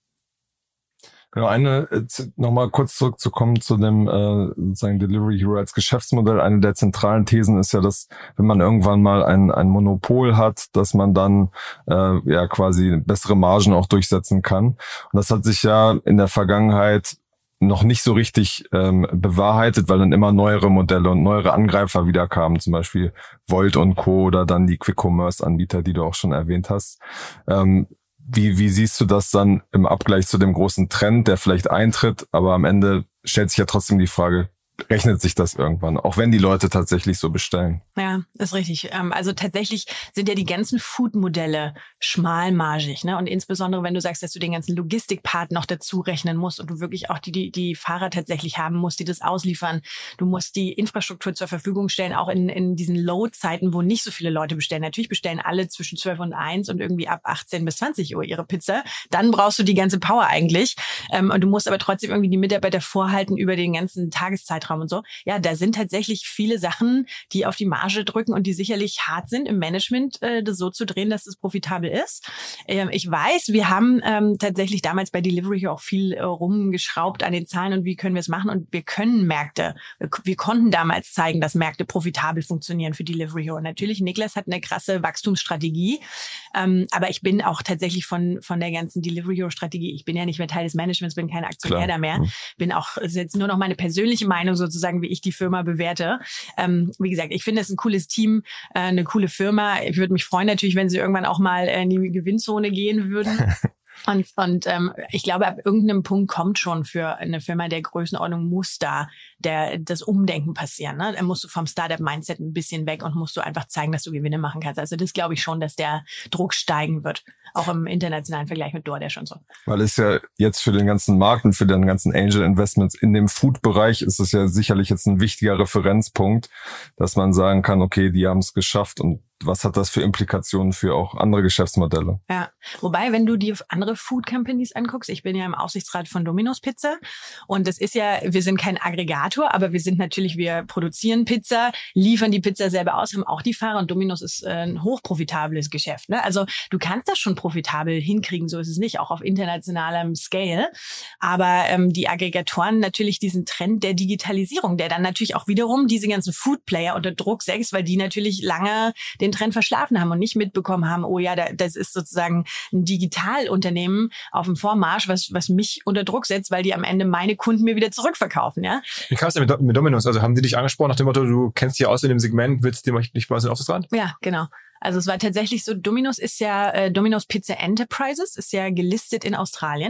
Genau, eine, nochmal kurz zurückzukommen zu dem äh, sozusagen Delivery Hero als Geschäftsmodell. Eine der zentralen Thesen ist ja, dass wenn man irgendwann mal ein, ein Monopol hat, dass man dann äh, ja quasi bessere Margen auch durchsetzen kann. Und das hat sich ja in der Vergangenheit noch nicht so richtig ähm, bewahrheitet, weil dann immer neuere Modelle und neuere Angreifer wieder kamen, zum Beispiel Volt und Co. oder dann die Quick-Commerce-Anbieter, die du auch schon erwähnt hast. Ähm, Wie, wie siehst du das dann im Abgleich zu dem großen Trend, der vielleicht eintritt, aber am Ende stellt sich ja trotzdem die Frage, rechnet sich das irgendwann, auch wenn die Leute tatsächlich so bestellen? Ja, ist richtig. Also tatsächlich sind ja die ganzen Food-Modelle schmalmargig, ne? Und insbesondere, wenn du sagst, dass du den ganzen Logistikpart noch dazu rechnen musst und du wirklich auch die, die, die Fahrer tatsächlich haben musst, die das ausliefern. Du musst die Infrastruktur zur Verfügung stellen, auch in, in diesen Load-Zeiten, wo nicht so viele Leute bestellen. Natürlich bestellen alle zwischen zwölf und eins und irgendwie ab achtzehn bis zwanzig Uhr ihre Pizza. Dann brauchst du die ganze Power eigentlich. Und du musst aber trotzdem irgendwie die Mitarbeiter vorhalten über den ganzen Tageszeitraum und so. Ja, da sind tatsächlich viele Sachen, die auf die Marge drücken und die sicherlich hart sind im Management, äh, das so zu drehen, dass es profitabel ist. Ähm, ich weiß, wir haben ähm, tatsächlich damals bei Delivery auch viel äh, rumgeschraubt an den Zahlen und wie können wir es machen und wir können Märkte, wir, wir konnten damals zeigen, dass Märkte profitabel funktionieren für Delivery und natürlich, Niklas hat eine krasse Wachstumsstrategie, ähm, aber ich bin auch tatsächlich von von der ganzen Delivery Strategie, ich bin ja nicht mehr Teil des Managements, bin kein Aktionär da mehr, bin auch, ist jetzt nur noch meine persönliche Meinung sozusagen, wie ich die Firma bewerte. Ähm, wie gesagt, ich finde es ein cooles Team, äh, eine coole Firma. Ich würde mich freuen natürlich, wenn sie irgendwann auch mal in die Gewinnzone gehen würden. Und, und ähm, ich glaube, ab irgendeinem Punkt kommt schon für eine Firma der Größenordnung muss da der das Umdenken passieren. Ne? Da musst du vom Startup-Mindset ein bisschen weg und musst du einfach zeigen, dass du Gewinne machen kannst. Also das glaube ich schon, dass der Druck steigen wird. Auch im internationalen Vergleich mit DoorDash schon so. Weil es ja jetzt für den ganzen Markt und für den ganzen Angel Investments in dem Food-Bereich ist es ja sicherlich jetzt ein wichtiger Referenzpunkt, dass man sagen kann, okay, die haben es geschafft und was hat das für Implikationen für auch andere Geschäftsmodelle? Ja, wobei, wenn du dir andere Food Companies anguckst, ich bin ja im Aufsichtsrat von Domino's Pizza und das ist ja, wir sind kein Aggregator, aber wir sind natürlich, wir produzieren Pizza, liefern die Pizza selber aus, haben auch die Fahrer und Domino's ist ein hochprofitables Geschäft. Ne? Also du kannst das schon profitabel hinkriegen, so ist es nicht, auch auf internationalem Scale. Aber ähm, die Aggregatoren natürlich diesen Trend der Digitalisierung, der dann natürlich auch wiederum diese ganzen Food Player unter Druck setzt, weil die natürlich lange den Trend verschlafen haben und nicht mitbekommen haben, oh ja, das ist sozusagen ein Digitalunternehmen auf dem Vormarsch, was was mich unter Druck setzt, weil die am Ende meine Kunden mir wieder zurückverkaufen, ja. Wie kam es denn mit, mit Domino's? Also haben die dich angesprochen nach dem Motto, du kennst dich aus in dem Segment, willst du nicht bei uns in den Aufsichtsrat? Ja, genau. Also es war tatsächlich so, Domino's ist ja, äh, Domino's Pizza Enterprises ist ja gelistet in Australien.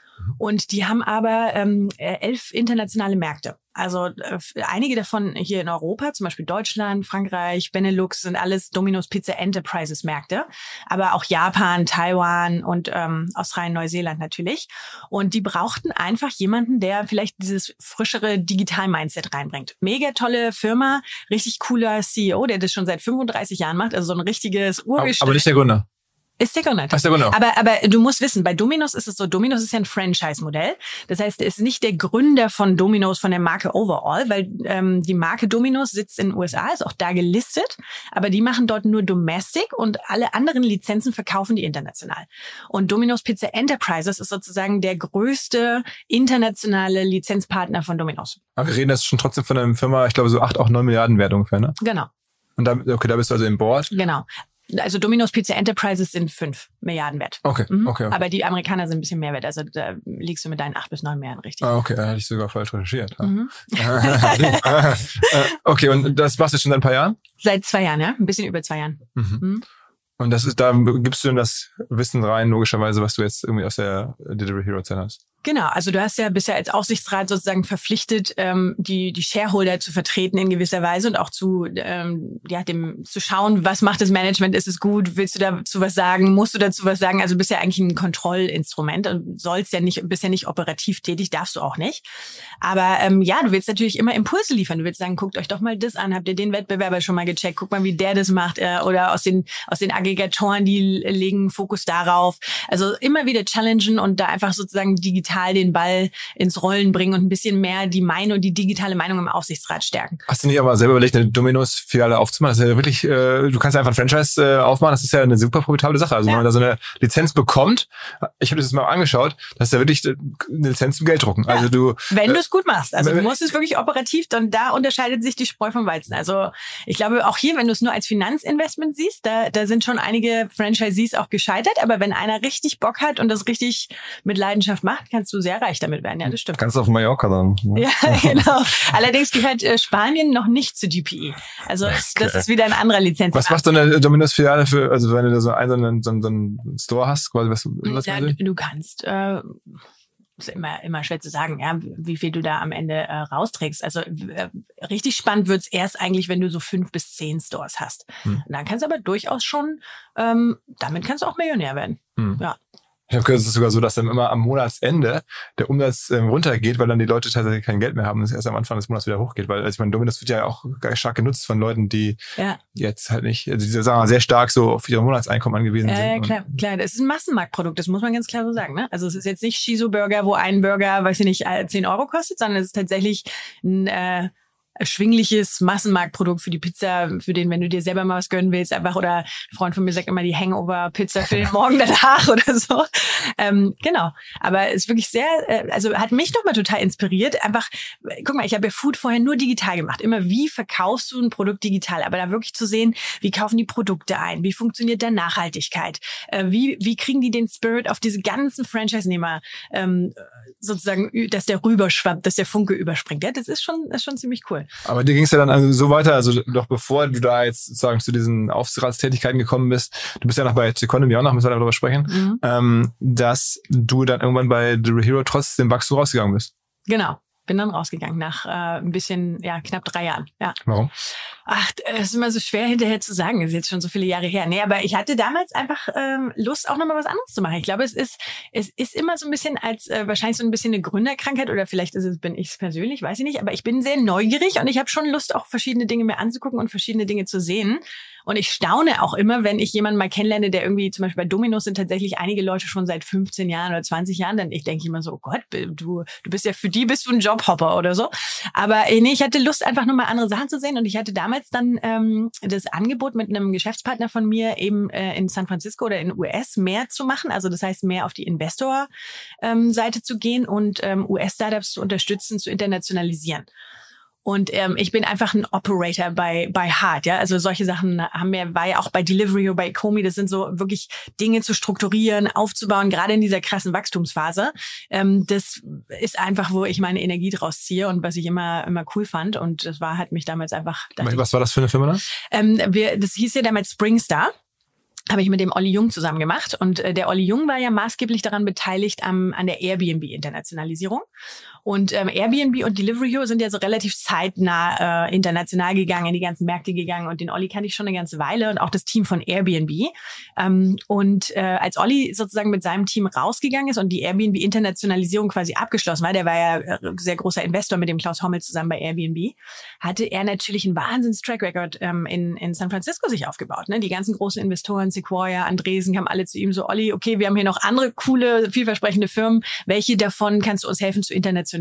Und die haben aber ähm, elf internationale Märkte. Also äh, einige davon hier in Europa, zum Beispiel Deutschland, Frankreich, Benelux, sind alles Domino's Pizza Enterprises Märkte. Aber auch Japan, Taiwan und ähm, Australien, Neuseeland natürlich. Und die brauchten einfach jemanden, der vielleicht dieses frischere Digital-Mindset reinbringt. Mega tolle Firma, richtig cooler C E O, der das schon seit fünfunddreißig Jahren macht. Also so ein richtiges Urgestein. Aber nicht der Gründer. Ist der Gründer. Ist der Gründer. Aber, aber du musst wissen, bei Domino's ist es so, Domino's ist ja ein Franchise-Modell. Das heißt, er ist nicht der Gründer von Domino's, von der Marke Overall, weil ähm, die Marke Domino's sitzt in den U S A, ist auch da gelistet, aber die machen dort nur Domestic und alle anderen Lizenzen verkaufen die international. Und Domino's Pizza Enterprises ist sozusagen der größte internationale Lizenzpartner von Domino's. Aber wir reden jetzt schon trotzdem von einer Firma, ich glaube so acht, auch neun Milliarden Wert ungefähr, ne? Genau. Und da, okay, da bist du also im Board. Genau. Also Domino's Pizza Enterprises sind fünf Milliarden wert. Okay, mhm. okay, okay. Aber die Amerikaner sind ein bisschen mehr wert. Also da liegst du mit deinen acht bis neun Milliarden richtig. Ah, okay, da hatte ich sogar falsch recherchiert. Mhm. Okay, und das machst du schon seit ein paar Jahren? Seit zwei Jahren, ja. Ein bisschen über zwei Jahren. Mhm. Mhm. Und das ist, da gibst du denn das Wissen rein, logischerweise, was du jetzt irgendwie aus der Delivery Hero Zeit hast? Genau, also du hast ja bisher als Aufsichtsrat sozusagen verpflichtet, ähm, die die Shareholder zu vertreten in gewisser Weise und auch zu ähm, ja dem zu schauen, was macht das Management, ist es gut, willst du dazu was sagen, musst du dazu was sagen? Also du bist ja eigentlich ein Kontrollinstrument und sollst ja nicht, bist ja nicht operativ tätig, darfst du auch nicht. Aber ähm, ja, du willst natürlich immer Impulse liefern. Du willst sagen, guckt euch doch mal das an, habt ihr den Wettbewerber schon mal gecheckt? Guck mal, wie der das macht, äh, oder aus den aus den Aggregatoren, die legen Fokus darauf. Also immer wieder challengen und da einfach sozusagen digital den Ball ins Rollen bringen und ein bisschen mehr die Meinung, die digitale Meinung im Aufsichtsrat stärken. Hast du nicht aber selber überlegt, eine Domino's-Filiale aufzumachen? Das ist ja wirklich, äh, du kannst einfach ein Franchise äh, aufmachen, das ist ja eine super profitable Sache. Also ja. Wenn man da so eine Lizenz bekommt, ich habe das jetzt mal angeschaut, das ist ja wirklich eine Lizenz zum Gelddrucken. Ja. Also du, wenn äh, du es gut machst. Also du musst es wirklich operativ, dann da unterscheidet sich die Spreu vom Weizen. Also ich glaube auch hier, wenn du es nur als Finanzinvestment siehst, da, da sind schon einige Franchisees auch gescheitert, aber wenn einer richtig Bock hat und das richtig mit Leidenschaft macht, kannst du sehr reich damit werden. Ja, das stimmt. Kannst du auf Mallorca dann. Ne? Ja, genau. Allerdings gehört äh, Spanien noch nicht zu D P E. Also okay. Das ist wieder ein anderer Lizenz. Was macht so eine Domino's-Filiale für, also wenn du da so einen, so einen, so einen Store hast, quasi was, was ja, du, du kannst, äh, ist immer, immer schwer zu sagen, ja, wie viel du da am Ende äh, rausträgst. Also äh, richtig spannend wird's erst eigentlich, wenn du so fünf bis zehn Stores hast. Hm. Und dann kannst du aber durchaus schon, ähm, damit kannst du auch Millionär werden. Hm. Ja. Ich habe gehört, es ist sogar so, dass dann immer am Monatsende der Umsatz ähm, runtergeht, weil dann die Leute tatsächlich kein Geld mehr haben und es erst am Anfang des Monats wieder hochgeht. Weil, also ich meine, Domino's wird ja auch stark genutzt von Leuten, die ja. jetzt halt nicht, also die sagen wir mal, sehr stark so auf ihre Monatseinkommen angewiesen ja, sind. Ja, klar, klar. Das ist ein Massenmarktprodukt, das muss man ganz klar so sagen. Ne? Also es ist jetzt nicht Shiso-Burger, wo ein Burger, weiß ich nicht, zehn Euro kostet, sondern es ist tatsächlich ein äh, erschwingliches Massenmarktprodukt für die Pizza, für den, wenn du dir selber mal was gönnen willst, einfach, oder ein Freund von mir sagt immer die Hangover-Pizza für den Morgen danach oder so. Ähm, genau. Aber es ist wirklich sehr, äh, also hat mich nochmal total inspiriert. Einfach, guck mal, ich habe ja Food vorher nur digital gemacht. Immer, wie verkaufst du ein Produkt digital? Aber da wirklich zu sehen, wie kaufen die Produkte ein? Wie funktioniert da Nachhaltigkeit? Äh, wie, wie kriegen die den Spirit auf diese ganzen Franchise-Nehmer ähm, sozusagen, dass der rüberschwappt, dass der Funke überspringt? Ja, das ist schon, das ist schon ziemlich cool. Aber dir ging es ja dann also so weiter, also noch bevor du da jetzt sozusagen zu diesen Aufsichtsratstätigkeiten gekommen bist, du bist ja noch bei Economy auch noch, müssen wir darüber sprechen, mhm. ähm, dass du dann irgendwann bei The Hero trotz dem Wachstum rausgegangen bist. Genau. Bin dann rausgegangen nach äh, ein bisschen, ja, knapp drei Jahren. Ja. Warum? Ach, es ist immer so schwer hinterher zu sagen. Das ist jetzt schon so viele Jahre her. Nee, aber ich hatte damals einfach ähm, Lust, auch nochmal was anderes zu machen. Ich glaube, es ist es ist immer so ein bisschen als äh, wahrscheinlich so ein bisschen eine Gründerkrankheit, oder vielleicht ist es, bin ich es persönlich, weiß ich nicht. Aber ich bin sehr neugierig und ich habe schon Lust, auch verschiedene Dinge mir anzugucken und verschiedene Dinge zu sehen. Und ich staune auch immer, wenn ich jemanden mal kennenlerne, der irgendwie, zum Beispiel bei Domino's sind tatsächlich einige Leute schon seit fünfzehn Jahren oder zwanzig Jahren, dann ich denke immer so, oh Gott, du du bist ja, für die bist du ein Jobhopper oder so. Aber nee, ich hatte Lust, einfach nur mal andere Sachen zu sehen, und ich hatte damals dann ähm, das Angebot mit einem Geschäftspartner von mir eben äh, in San Francisco oder in U S mehr zu machen, also das heißt mehr auf die Investor-Seite ähm, zu gehen und ähm, U S-Startups zu unterstützen, zu internationalisieren. Und ähm, ich bin einfach ein Operator bei bei Hart, ja. Also solche Sachen haben wir, war ja auch bei Delivery oder bei Ecomi. Das sind so wirklich Dinge zu strukturieren, aufzubauen, gerade in dieser krassen Wachstumsphase. Ähm, das ist einfach, wo ich meine Energie draus ziehe und was ich immer immer cool fand. Und das war hat mich damals einfach. Was war das für eine Firma da? Ähm, wir, das hieß ja damals Springstar. Habe ich mit dem Olli Jung zusammen gemacht. Und äh, der Olli Jung war ja maßgeblich daran beteiligt am, an der Airbnb-Internationalisierung. Und ähm, Airbnb und Delivery Hero sind ja so relativ zeitnah äh, international gegangen, in die ganzen Märkte gegangen. Und den Olli kannte ich schon eine ganze Weile und auch das Team von Airbnb. Ähm, und äh, als Olli sozusagen mit seinem Team rausgegangen ist und die Airbnb-Internationalisierung quasi abgeschlossen war, der war ja äh, sehr großer Investor mit dem Klaus Hommel zusammen bei Airbnb, hatte er natürlich einen Wahnsinns-Track-Record ähm, in, in San Francisco sich aufgebaut. Ne? Die ganzen großen Investoren, Sequoia, Andresen, kamen alle zu ihm so, Olli, okay, wir haben hier noch andere coole, vielversprechende Firmen. Welche davon kannst du uns helfen zu internationalisieren?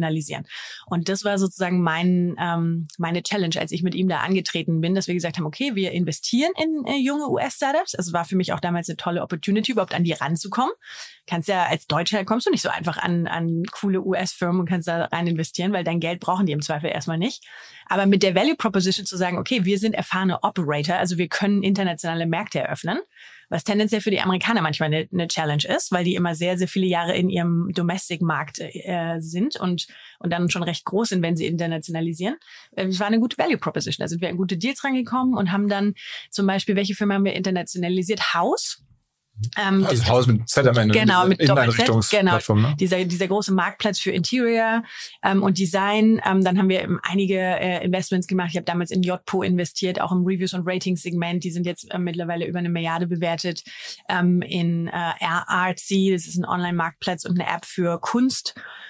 Und das war sozusagen mein, ähm, meine Challenge, als ich mit ihm da angetreten bin, dass wir gesagt haben, okay, wir investieren in äh, junge U S-Startups. Also war für mich auch damals eine tolle Opportunity, überhaupt an die ranzukommen. Kannst ja, als Deutscher kommst du nicht so einfach an, an coole U S-Firmen und kannst da rein investieren, weil dein Geld brauchen die im Zweifel erstmal nicht. Aber mit der Value Proposition zu sagen, okay, wir sind erfahrene Operator, also wir können internationale Märkte eröffnen, was tendenziell für die Amerikaner manchmal eine, eine Challenge ist, weil die immer sehr, sehr viele Jahre in ihrem Domestic-Markt äh, sind und und dann schon recht groß sind, wenn sie internationalisieren. Es war eine gute Value Proposition. Da sind wir an gute Deals rangekommen und haben dann zum Beispiel, welche Firma haben wir internationalisiert? House. Ähm, also das Haus mit Z am Ende. Genau, mit Inneneinrichtungsplattform, genau, ne? dieser, dieser große Marktplatz für Interior ähm, und Design. Ähm, dann haben wir ähm, einige äh, Investments gemacht. Ich habe damals in Yotpo investiert, auch im Reviews- und Ratings-Segment. Die sind jetzt äh, mittlerweile über eine Milliarde bewertet. Ähm, in äh, Artsy, das ist ein Online-Marktplatz und eine App für Kunst.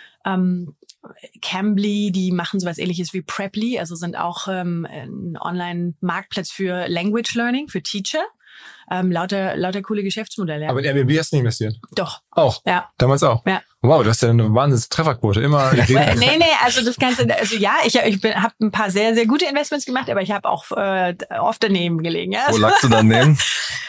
Ähm, Cambly, die machen sowas Ähnliches wie Preply, also sind auch ähm, ein Online-Marktplatz für Language Learning, für Teacher. Ähm, lauter, lauter coole Geschäftsmodelle. Aber in Airbnb hast du nicht investiert? Doch. Auch? Ja. Damals auch? Ja. Wow, du hast ja eine wahnsinnige Trefferquote. Immer. nee, nee, also das Ganze, also ja, ich, ich habe ein paar sehr, sehr gute Investments gemacht, aber ich habe auch äh, oft daneben gelegen. Ja? Wo lagst du daneben?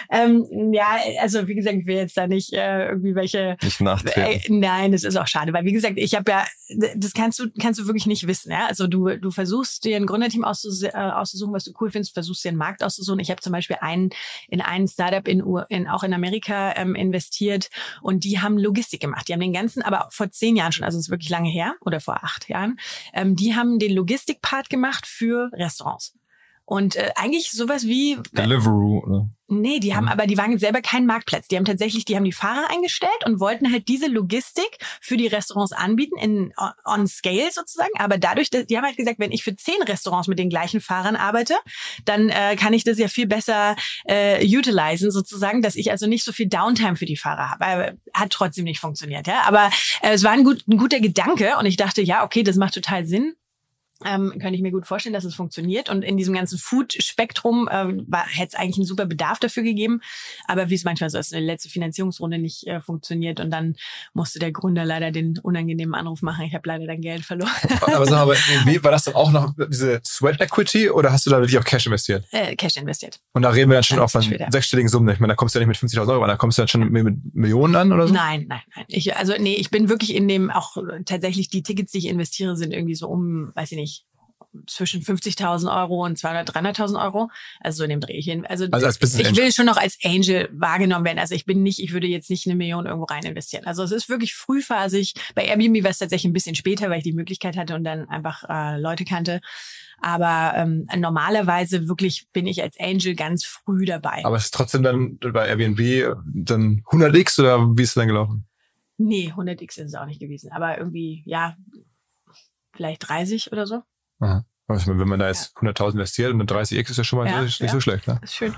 ähm, ja, also wie gesagt, ich will jetzt da nicht äh, irgendwie welche... Nicht nachtreten. Äh, nein, das ist auch schade, weil wie gesagt, ich habe ja, das kannst du kannst du wirklich nicht wissen. Ja? Also du du versuchst dir ein Gründerteam auszus äh, auszusuchen, was du cool findest, versuchst dir einen Markt auszusuchen. Ich habe zum Beispiel einen in einen Startup in, in auch in Amerika ähm, investiert und die haben Logistik gemacht. Die haben den ganzen, aber vor zehn Jahren schon, also es ist wirklich lange her oder vor acht Jahren, ähm, die haben den Logistikpart gemacht für Restaurants. Und äh, eigentlich sowas wie... Deliveroo, oder? Nee, die haben Mhm. aber, die waren selber kein Marktplatz. Die haben tatsächlich, die haben die Fahrer eingestellt und wollten halt diese Logistik für die Restaurants anbieten, in on scale sozusagen. Aber dadurch, dass, die haben halt gesagt, wenn ich für zehn Restaurants mit den gleichen Fahrern arbeite, dann äh, kann ich das ja viel besser äh, utilisen sozusagen, dass ich also nicht so viel Downtime für die Fahrer habe. Aber hat trotzdem nicht funktioniert, ja. Aber äh, es war ein, gut, ein guter Gedanke und ich dachte, ja, okay, das macht total Sinn. Ähm, könnte ich mir gut vorstellen, dass es funktioniert. Und in diesem ganzen Food-Spektrum ähm, hätte es eigentlich einen super Bedarf dafür gegeben. Aber wie es manchmal so ist, eine letzte Finanzierungsrunde nicht äh, funktioniert. Und dann musste der Gründer leider den unangenehmen Anruf machen. Ich habe leider dann Geld verloren. Aber sag mal, wie war das dann auch noch diese Sweat Equity oder hast du da wirklich auch Cash investiert? Äh, Cash investiert. Und da reden wir dann schon Dann auch von später. sechsstelligen Summen. Ich meine, da kommst du ja nicht mit fünfzigtausend Euro an, da kommst du dann schon mit, mit Millionen an oder so? Nein, nein, nein. Ich, also nee, ich bin wirklich in dem, auch tatsächlich die Tickets, die ich investiere, sind irgendwie so um, weiß ich nicht, zwischen fünfzigtausend Euro und zweihundert, dreihunderttausend Euro. Also so in dem Dreh hin. Also, Also als Business ich Angel. will schon noch als Angel wahrgenommen werden. Also ich bin nicht, ich würde jetzt nicht eine Million irgendwo rein investieren. Also es ist wirklich frühphasig. Bei Airbnb war es tatsächlich ein bisschen später, weil ich die Möglichkeit hatte und dann einfach äh, Leute kannte. Aber ähm, normalerweise wirklich bin ich als Angel ganz früh dabei. Aber es ist trotzdem dann bei Airbnb dann hundert x oder wie ist es dann gelaufen? Nee, hundert x ist es auch nicht gewesen. Aber irgendwie, ja, vielleicht dreißig oder so. Aha. Also ich meine, wenn man da jetzt hunderttausend investiert und dann dreißig x ist ja schon mal Ja, nicht, nicht ja. so schlecht. Ne? Das ist schön.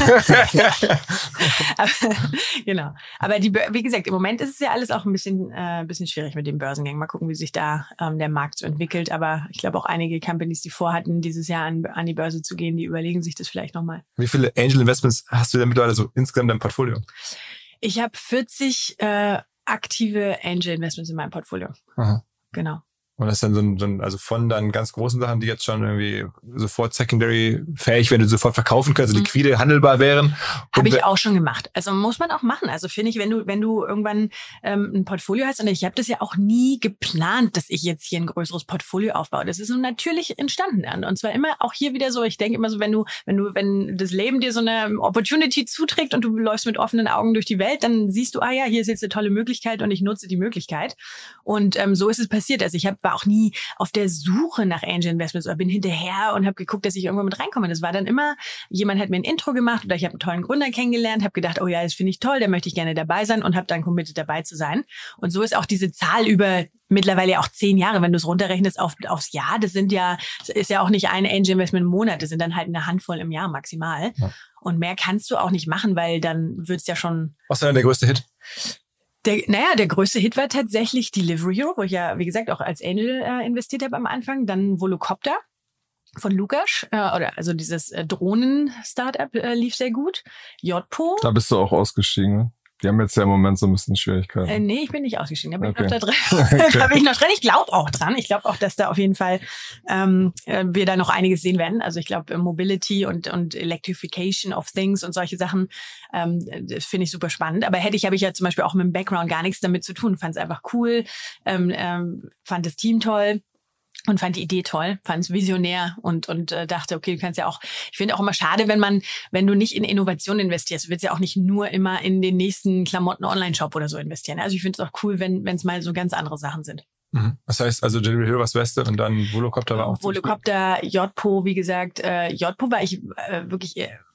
Aber, genau. Aber die, Bör- wie gesagt, im Moment ist es ja alles auch ein bisschen, äh, ein bisschen schwierig mit den Börsengängen. Mal gucken, wie sich da ähm, der Markt so entwickelt. Aber ich glaube auch einige Companies, die vorhatten, dieses Jahr an, an die Börse zu gehen, die überlegen sich das vielleicht nochmal. Wie viele Angel Investments hast du denn mittlerweile so insgesamt in deinem Portfolio? Ich habe vierzig äh, aktive Angel Investments in meinem Portfolio. Aha. Genau. Und das ist dann so ein, so ein, also von dann ganz großen Sachen, die jetzt schon irgendwie sofort secondary fähig, wenn du sofort verkaufen kannst, also Mhm. liquide, handelbar wären. Habe Und ich auch schon gemacht. Also muss man auch machen. Also finde ich, wenn du wenn du irgendwann ähm, ein Portfolio hast, und ich habe das ja auch nie geplant, dass ich jetzt hier ein größeres Portfolio aufbaue. Das ist so natürlich entstanden. Und zwar immer auch hier wieder so, ich denke immer so, wenn du wenn du wenn das Leben dir so eine Opportunity zuträgt und du läufst mit offenen Augen durch die Welt, dann siehst du, ah ja, hier ist jetzt eine tolle Möglichkeit und ich nutze die Möglichkeit. Und ähm, so ist es passiert. Also ich hab, war auch nie auf der Suche nach Angel Investments oder bin hinterher und habe geguckt, dass ich irgendwo mit reinkomme. Das war dann immer, jemand hat mir ein Intro gemacht oder ich habe einen tollen Gründer kennengelernt, habe gedacht, oh ja, das finde ich toll, da möchte ich gerne dabei sein und habe dann committed dabei zu sein. Und so ist auch diese Zahl über mittlerweile auch zehn Jahre, wenn du es runterrechnest auf, aufs Jahr, das sind ja, das ist ja auch nicht ein Angel Investment im Monat, das sind dann halt eine Handvoll im Jahr maximal. Ja. Und mehr kannst du auch nicht machen, weil dann wird's ja schon... was war denn der größte Hit? Der, naja, der größte Hit war tatsächlich Delivery Hero, wo ich ja, wie gesagt, auch als Angel äh, investiert habe am Anfang. Dann Volocopter von Lukas, äh, oder also dieses äh, Drohnen-Startup äh, lief sehr gut. Yotpo. Da bist du auch ausgestiegen, ne? Die haben jetzt ja im Moment so ein bisschen Schwierigkeiten. Äh, nee, ich bin nicht ausgestiegen. Da bin Okay. ich noch da drin. Da bin ich noch drin. Ich glaube auch dran. Ich glaube auch, dass da auf jeden Fall ähm, äh, wir da noch einiges sehen werden. Also ich glaube, Mobility und und Electrification of Things und solche Sachen, ähm, das finde ich super spannend. Aber hätte ich, habe ich ja zum Beispiel auch mit dem Background gar nichts damit zu tun. Fand es einfach cool, ähm, ähm, fand das Team toll. Und fand die Idee toll, fand es visionär und und äh, dachte, okay, du kannst ja auch, ich finde auch immer schade, wenn man, wenn du nicht in Innovation investierst, du willst ja auch nicht nur immer in den nächsten Klamotten-Online-Shop oder so investieren. Also ich finde es auch cool, wenn wenn es mal so ganz andere Sachen sind. Mhm. Das heißt also Delivery Hero war das Beste und dann Volocopter war auch ziemlich gut. Volocopter, Yotpo, wie gesagt, äh, Yotpo war ich äh, wirklich äh,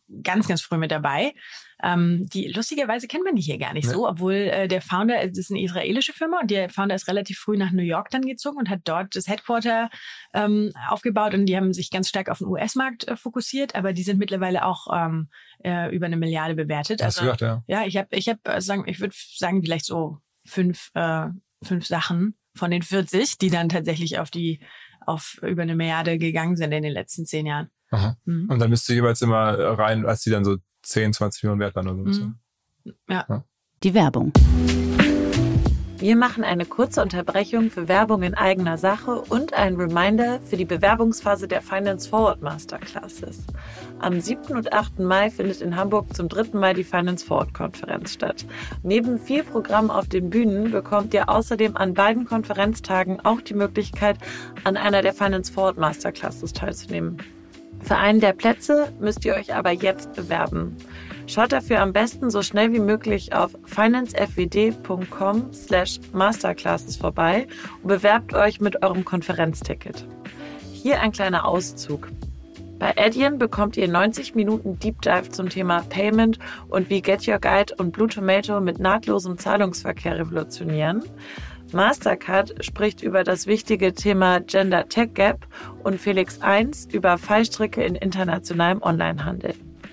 ganz, ganz früh mit dabei. Ähm, die lustigerweise kennt man die hier gar nicht nee. so, obwohl äh, der Founder, das ist eine israelische Firma und der Founder ist relativ früh nach New York dann gezogen und hat dort das Headquarter ähm, aufgebaut und die haben sich ganz stark auf den U S-Markt äh, fokussiert, aber die sind mittlerweile auch ähm, äh, über eine Milliarde bewertet. Also, gedacht, ja. ja, ich habe, ich habe, äh, sagen, ich würde sagen vielleicht so fünf, äh, fünf Sachen von den vierzig, die dann tatsächlich auf die, auf über eine Milliarde gegangen sind in den letzten zehn Jahren. Aha. Mhm. Und dann bist du jeweils immer rein, als die dann so zehn, zwanzig Millionen wert waren oder so. Mhm. Ja. ja. Die Werbung. Wir machen eine kurze Unterbrechung für Werbung in eigener Sache und ein Reminder für die Bewerbungsphase der Finance Forward Masterclasses. Am siebten und achten Mai findet in Hamburg zum dritten Mal die Finance Forward Konferenz statt. Neben vier Programmen auf den Bühnen bekommt ihr außerdem an beiden Konferenztagen auch die Möglichkeit, an einer der Finance Forward Masterclasses teilzunehmen. Für einen der Plätze müsst ihr euch aber jetzt bewerben. Schaut dafür am besten so schnell wie möglich auf financefwd.com slash masterclasses vorbei und bewerbt euch mit eurem Konferenzticket. Hier ein kleiner Auszug. Bei Adyen bekommt ihr neunzig Minuten Deep Dive zum Thema Payment und wie Get Your Guide und Blue Tomato mit nahtlosem Zahlungsverkehr revolutionieren. Mastercard spricht über das wichtige Thema Gender Tech Gap und Felix eins über Fallstricke in internationalem Onlinehandel.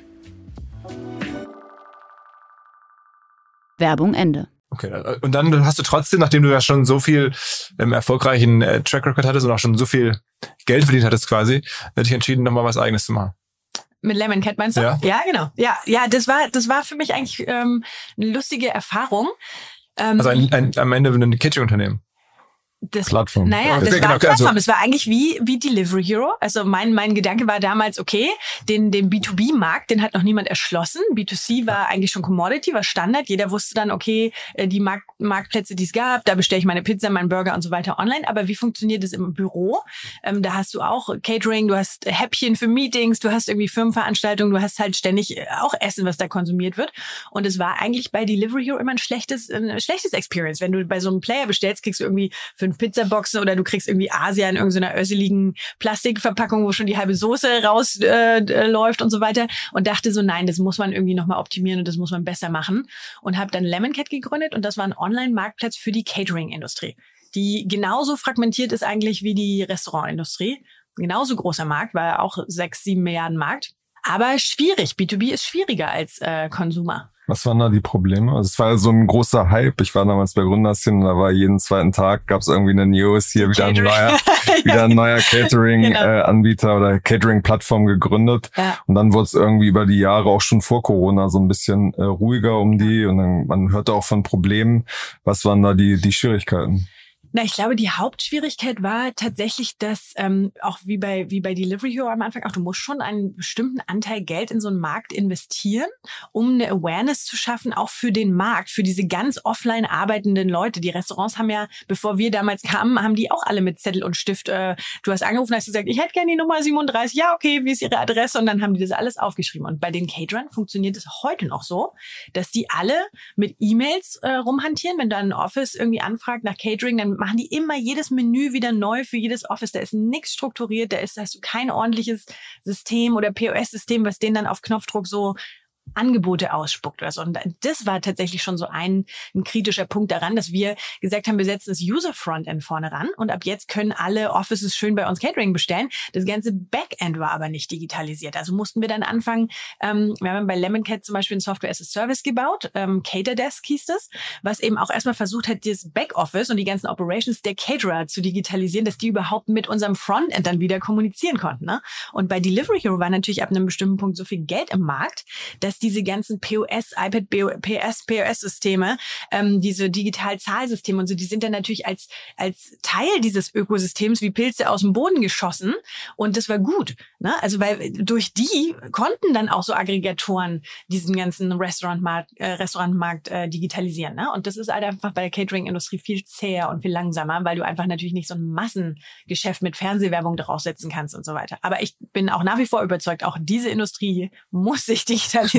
Werbung Ende. Okay, und dann hast du trotzdem, nachdem du ja schon so viel ähm, erfolgreichen äh, Track Record hattest und auch schon so viel Geld verdient hattest quasi, dich entschieden, nochmal was Eigenes zu machen. Mit Lemon Cat meinst du? Ja, ja genau. Ja, ja, das war, das war für mich eigentlich ähm, eine lustige Erfahrung. Ähm, also ein, ein, am Ende ein Catering-Unternehmen. Das, Plattform. Naja, das okay, war genau, Plattform. also, es war eigentlich wie wie Delivery Hero. Also mein mein Gedanke war damals, okay, den den B zwei B-Markt, den hat noch niemand erschlossen. B zwei C war eigentlich schon Commodity, war Standard. Jeder wusste dann, okay, die Markt, Marktplätze, die es gab, da bestelle ich meine Pizza, meinen Burger und so weiter online. Aber wie funktioniert das im Büro? Ähm, da hast du auch Catering, du hast Häppchen für Meetings, du hast irgendwie Firmenveranstaltungen, du hast halt ständig auch Essen, was da konsumiert wird. Und es war eigentlich bei Delivery Hero immer ein schlechtes ein schlechtes Experience. Wenn du bei so einem Player bestellst, kriegst du irgendwie fünf Pizzaboxen oder du kriegst irgendwie Asia in irgendeiner össeligen Plastikverpackung, wo schon die halbe Soße rausläuft äh, läuft und so weiter. Und dachte so, nein, das muss man irgendwie nochmal optimieren und das muss man besser machen. Und habe dann Lemon Cat gegründet und das war ein Online-Marktplatz für die Catering-Industrie, die genauso fragmentiert ist eigentlich wie die Restaurantindustrie. Genauso großer Markt, war auch sechs, sieben Milliarden Markt. Aber schwierig. B zwei B ist schwieriger als äh, Consumer. Was waren da die Probleme? Also es war ja so ein großer Hype. Ich war damals bei Gründerszene und da war jeden zweiten Tag gab es irgendwie eine News, hier wieder ein neuer, wieder ein neuer Catering-Anbieter genau. äh, oder Catering-Plattform gegründet. Ja. Und dann wurde es irgendwie über die Jahre auch schon vor Corona so ein bisschen äh, ruhiger um die und dann, man hörte auch von Problemen. Was waren da die die Schwierigkeiten? Na, ich glaube, die Hauptschwierigkeit war tatsächlich, dass ähm, auch wie bei wie bei Delivery Hero am Anfang auch, du musst schon einen bestimmten Anteil Geld in so einen Markt investieren, um eine Awareness zu schaffen, auch für den Markt, für diese ganz offline arbeitenden Leute. Die Restaurants haben ja, bevor wir damals kamen, haben die auch alle mit Zettel und Stift, äh, du hast angerufen, hast gesagt, ich hätte gerne die Nummer siebenunddreißig, ja okay, wie ist Ihre Adresse? Und dann haben die das alles aufgeschrieben. Und bei den Caterern funktioniert es heute noch so, dass die alle mit E-Mails äh, rumhantieren. Wenn da ein Office irgendwie anfragt nach Catering, dann machen die immer jedes Menü wieder neu für jedes Office. Da ist nichts strukturiert, da ist, da hast du kein ordentliches System oder P O S-System, was denen dann auf Knopfdruck so Angebote ausspuckt oder so. Und das war tatsächlich schon so ein, ein kritischer Punkt daran, dass wir gesagt haben, wir setzen das User-Frontend vorne ran und ab jetzt können alle Offices schön bei uns Catering bestellen. Das ganze Backend war aber nicht digitalisiert. Also mussten wir dann anfangen, ähm, wir haben bei Lemon Cat zum Beispiel ein Software as a Service gebaut, ähm, Caterdesk hieß das, was eben auch erstmal versucht hat, das Backoffice und die ganzen Operations der Caterer zu digitalisieren, dass die überhaupt mit unserem Frontend dann wieder kommunizieren konnten. Ne? Und bei Delivery Hero war natürlich ab einem bestimmten Punkt so viel Geld im Markt, dass diese ganzen P O S, iPad, P S, P O S-Systeme, ähm, diese Digital-Zahlsysteme und so, die sind dann natürlich als als Teil dieses Ökosystems wie Pilze aus dem Boden geschossen und das war gut. Ne? Also weil durch die konnten dann auch so Aggregatoren diesen ganzen Restaurantmarkt, äh, Restaurantmarkt äh, digitalisieren. Ne? Und das ist halt einfach bei der Catering-Industrie viel zäher und viel langsamer, weil du einfach natürlich nicht so ein Massengeschäft mit Fernsehwerbung draufsetzen kannst und so weiter. Aber ich bin auch nach wie vor überzeugt, auch diese Industrie muss sich digitalisieren.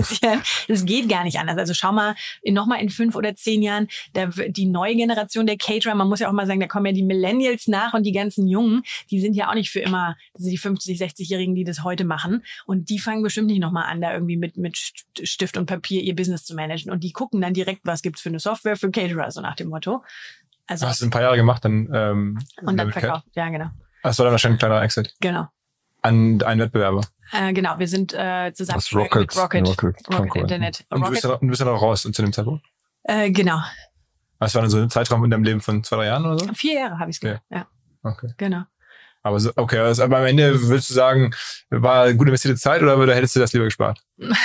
passieren. Das geht gar nicht anders. Also schau mal, in, noch mal in fünf oder zehn Jahren, da, die neue Generation der Caterer, man muss ja auch mal sagen, da kommen ja die Millennials nach und die ganzen Jungen, die sind ja auch nicht für immer, das sind die fünfzig-, sechzig-Jährigen, die das heute machen. Und die fangen bestimmt nicht nochmal an, da irgendwie mit, mit Stift und Papier ihr Business zu managen. Und die gucken dann direkt, was gibt's für eine Software für Caterer, so nach dem Motto. Also, hast du ein paar Jahre gemacht, dann ähm, und dann verkauft, ja genau. Das war dann wahrscheinlich ein kleiner Exit. Genau. An einen Wettbewerber. Äh, genau, wir sind äh, zusammen das Rocket, mit Rocket, Rocket, Rocket, Rocket Internet. Und du bist, ja, du bist ja noch raus zu dem Zeitpunkt? Äh, genau. Das war dann so ein Zeitraum in deinem Leben von zwei, drei Jahren oder so? Vier Jahre habe ich es gemacht, ja. ja. Okay. Genau. Aber so, okay, also, aber am Ende würdest du sagen, war eine gut investierte Zeit oder hättest du das lieber gespart?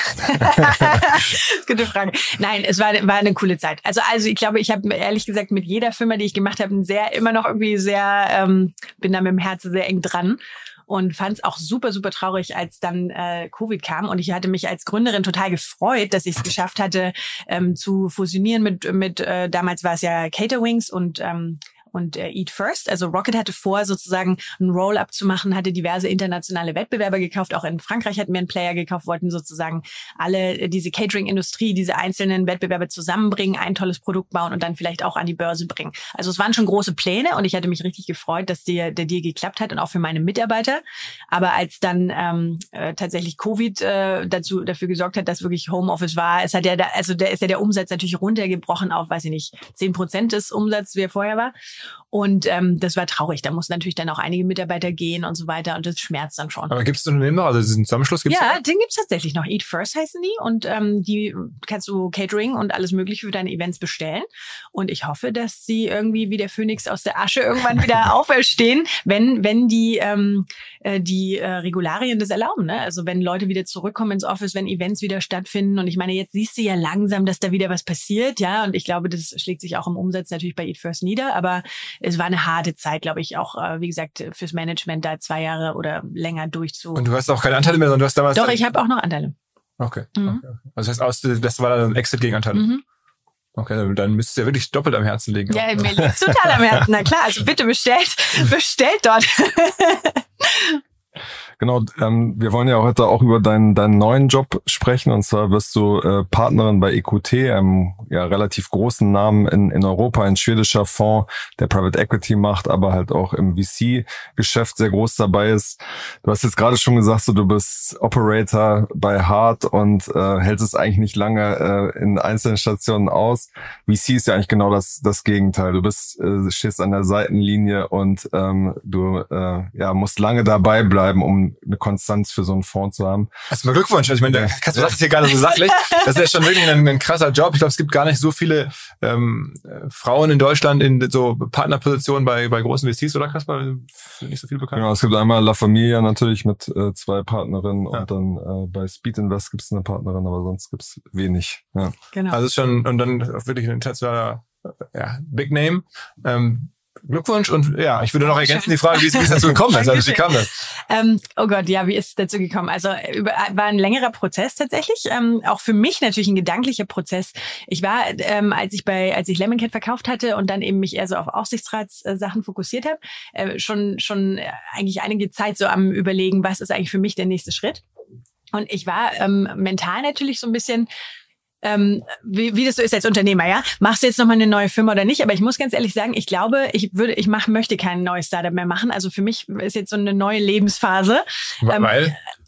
Gute Frage. Nein, es war, war eine coole Zeit. Also, also ich glaube, ich habe ehrlich gesagt mit jeder Firma, die ich gemacht habe, ein sehr, immer noch irgendwie sehr, ähm, bin da mit dem Herzen sehr eng dran. Und fand es auch super, super traurig, als dann äh, Covid kam. Und ich hatte mich als Gründerin total gefreut, dass ich es geschafft hatte, ähm, zu fusionieren mit, mit äh, damals war es ja Caterwings und ähm, und äh, Eat First. Also Rocket hatte vor, sozusagen ein Roll-up zu machen, hatte diverse internationale Wettbewerber gekauft. Auch in Frankreich hatten wir einen Player gekauft, wollten sozusagen alle äh, diese Catering-Industrie, diese einzelnen Wettbewerber zusammenbringen, ein tolles Produkt bauen und dann vielleicht auch an die Börse bringen. Also es waren schon große Pläne und ich hatte mich richtig gefreut, dass der, der Deal geklappt hat und auch für meine Mitarbeiter. Aber als dann ähm, äh, tatsächlich Covid äh, dazu dafür gesorgt hat, dass wirklich Homeoffice war, es hat ja da, also da ist ja der Umsatz natürlich runtergebrochen auf, weiß ich nicht, zehn Prozent des Umsatzes, wie er vorher war. Und ähm, das war traurig. Da mussten natürlich dann auch einige Mitarbeiter gehen und so weiter. Und das schmerzt dann schon. Aber gibt es Unternehmen noch? Also diesen Zusammenschluss gibt's Ja, noch? den gibt's tatsächlich noch. Eat First heißen die. Und ähm, die kannst du Catering und alles Mögliche für deine Events bestellen. Und ich hoffe, dass sie irgendwie wie der Phönix aus der Asche irgendwann wieder auferstehen, wenn wenn die ähm, äh, die äh, Regularien das erlauben. Ne? Also wenn Leute wieder zurückkommen ins Office, wenn Events wieder stattfinden. Und ich meine, jetzt siehst du ja langsam, dass da wieder was passiert. Ja, und ich glaube, das schlägt sich auch im Umsatz natürlich bei Eat First nieder. Aber es war eine harte Zeit, glaube ich, auch, wie gesagt, fürs Management da zwei Jahre oder länger durchzu. Und du hast auch keine Anteile mehr, sondern du hast damals... Doch, ich habe auch noch Anteile. Okay. Mhm. okay, okay. Also das heißt, aus, das war dann ein Exit gegen Anteile. Mhm. Okay, dann müsstest du ja wirklich doppelt am Herzen liegen. Ja, mir liegt's total am Herzen. Na klar, also bitte bestellt, bestellt dort. Genau, ähm, wir wollen ja heute auch über deinen deinen neuen Job sprechen, und zwar wirst du äh, Partnerin bei E Q T, einem ja relativ großen Namen in in Europa, ein schwedischer Fonds, der Private Equity macht, aber halt auch im V C-Geschäft sehr groß dabei ist. Du hast jetzt gerade schon gesagt, so du bist Operator bei Hart und äh, hältst es eigentlich nicht lange äh, in einzelnen Stationen aus. V C ist ja eigentlich genau das das Gegenteil. Du bist äh, stehst an der Seitenlinie und ähm, du äh, ja musst lange dabei bleiben, um eine Konstanz für so einen Fonds zu haben. Erstmal Glückwunsch. Also ich meine, da kannst du das hier gar nicht so sachlich. Das ist ja schon wirklich ein, ein krasser Job. Ich glaube, es gibt gar nicht so viele ähm, Frauen in Deutschland in so Partnerpositionen bei bei großen V Cs, oder Kasper? Nicht so viel bekannt. Genau, es gibt einmal La Familia natürlich mit äh, zwei Partnerinnen ja. und dann äh, bei Speed Invest gibt es eine Partnerin, aber sonst gibt es wenig. Ja. Genau. Also es ist schon, und dann wirklich ein internationaler ja, Big Name. Ähm, Glückwunsch und ja, ich würde noch ergänzen die Frage, wie es, wie es dazu gekommen ist. Also wie kam das? Ähm, oh Gott, ja, wie ist es dazu gekommen? Also über, war ein längerer Prozess tatsächlich, ähm, auch für mich natürlich ein gedanklicher Prozess. Ich war, ähm, als ich bei, als ich Lemoncat verkauft hatte und dann eben mich eher so auf Aufsichtsratssachen fokussiert habe, äh, schon schon eigentlich einige Zeit so am Überlegen, was ist eigentlich für mich der nächste Schritt. Und ich war ähm, mental natürlich so ein bisschen Ähm, wie, wie das so ist als Unternehmer, ja? Machst du jetzt nochmal eine neue Firma oder nicht? Aber ich muss ganz ehrlich sagen, ich glaube, ich würde, ich mach, möchte kein neues Startup mehr machen. Also für mich ist jetzt so eine neue Lebensphase. Weil?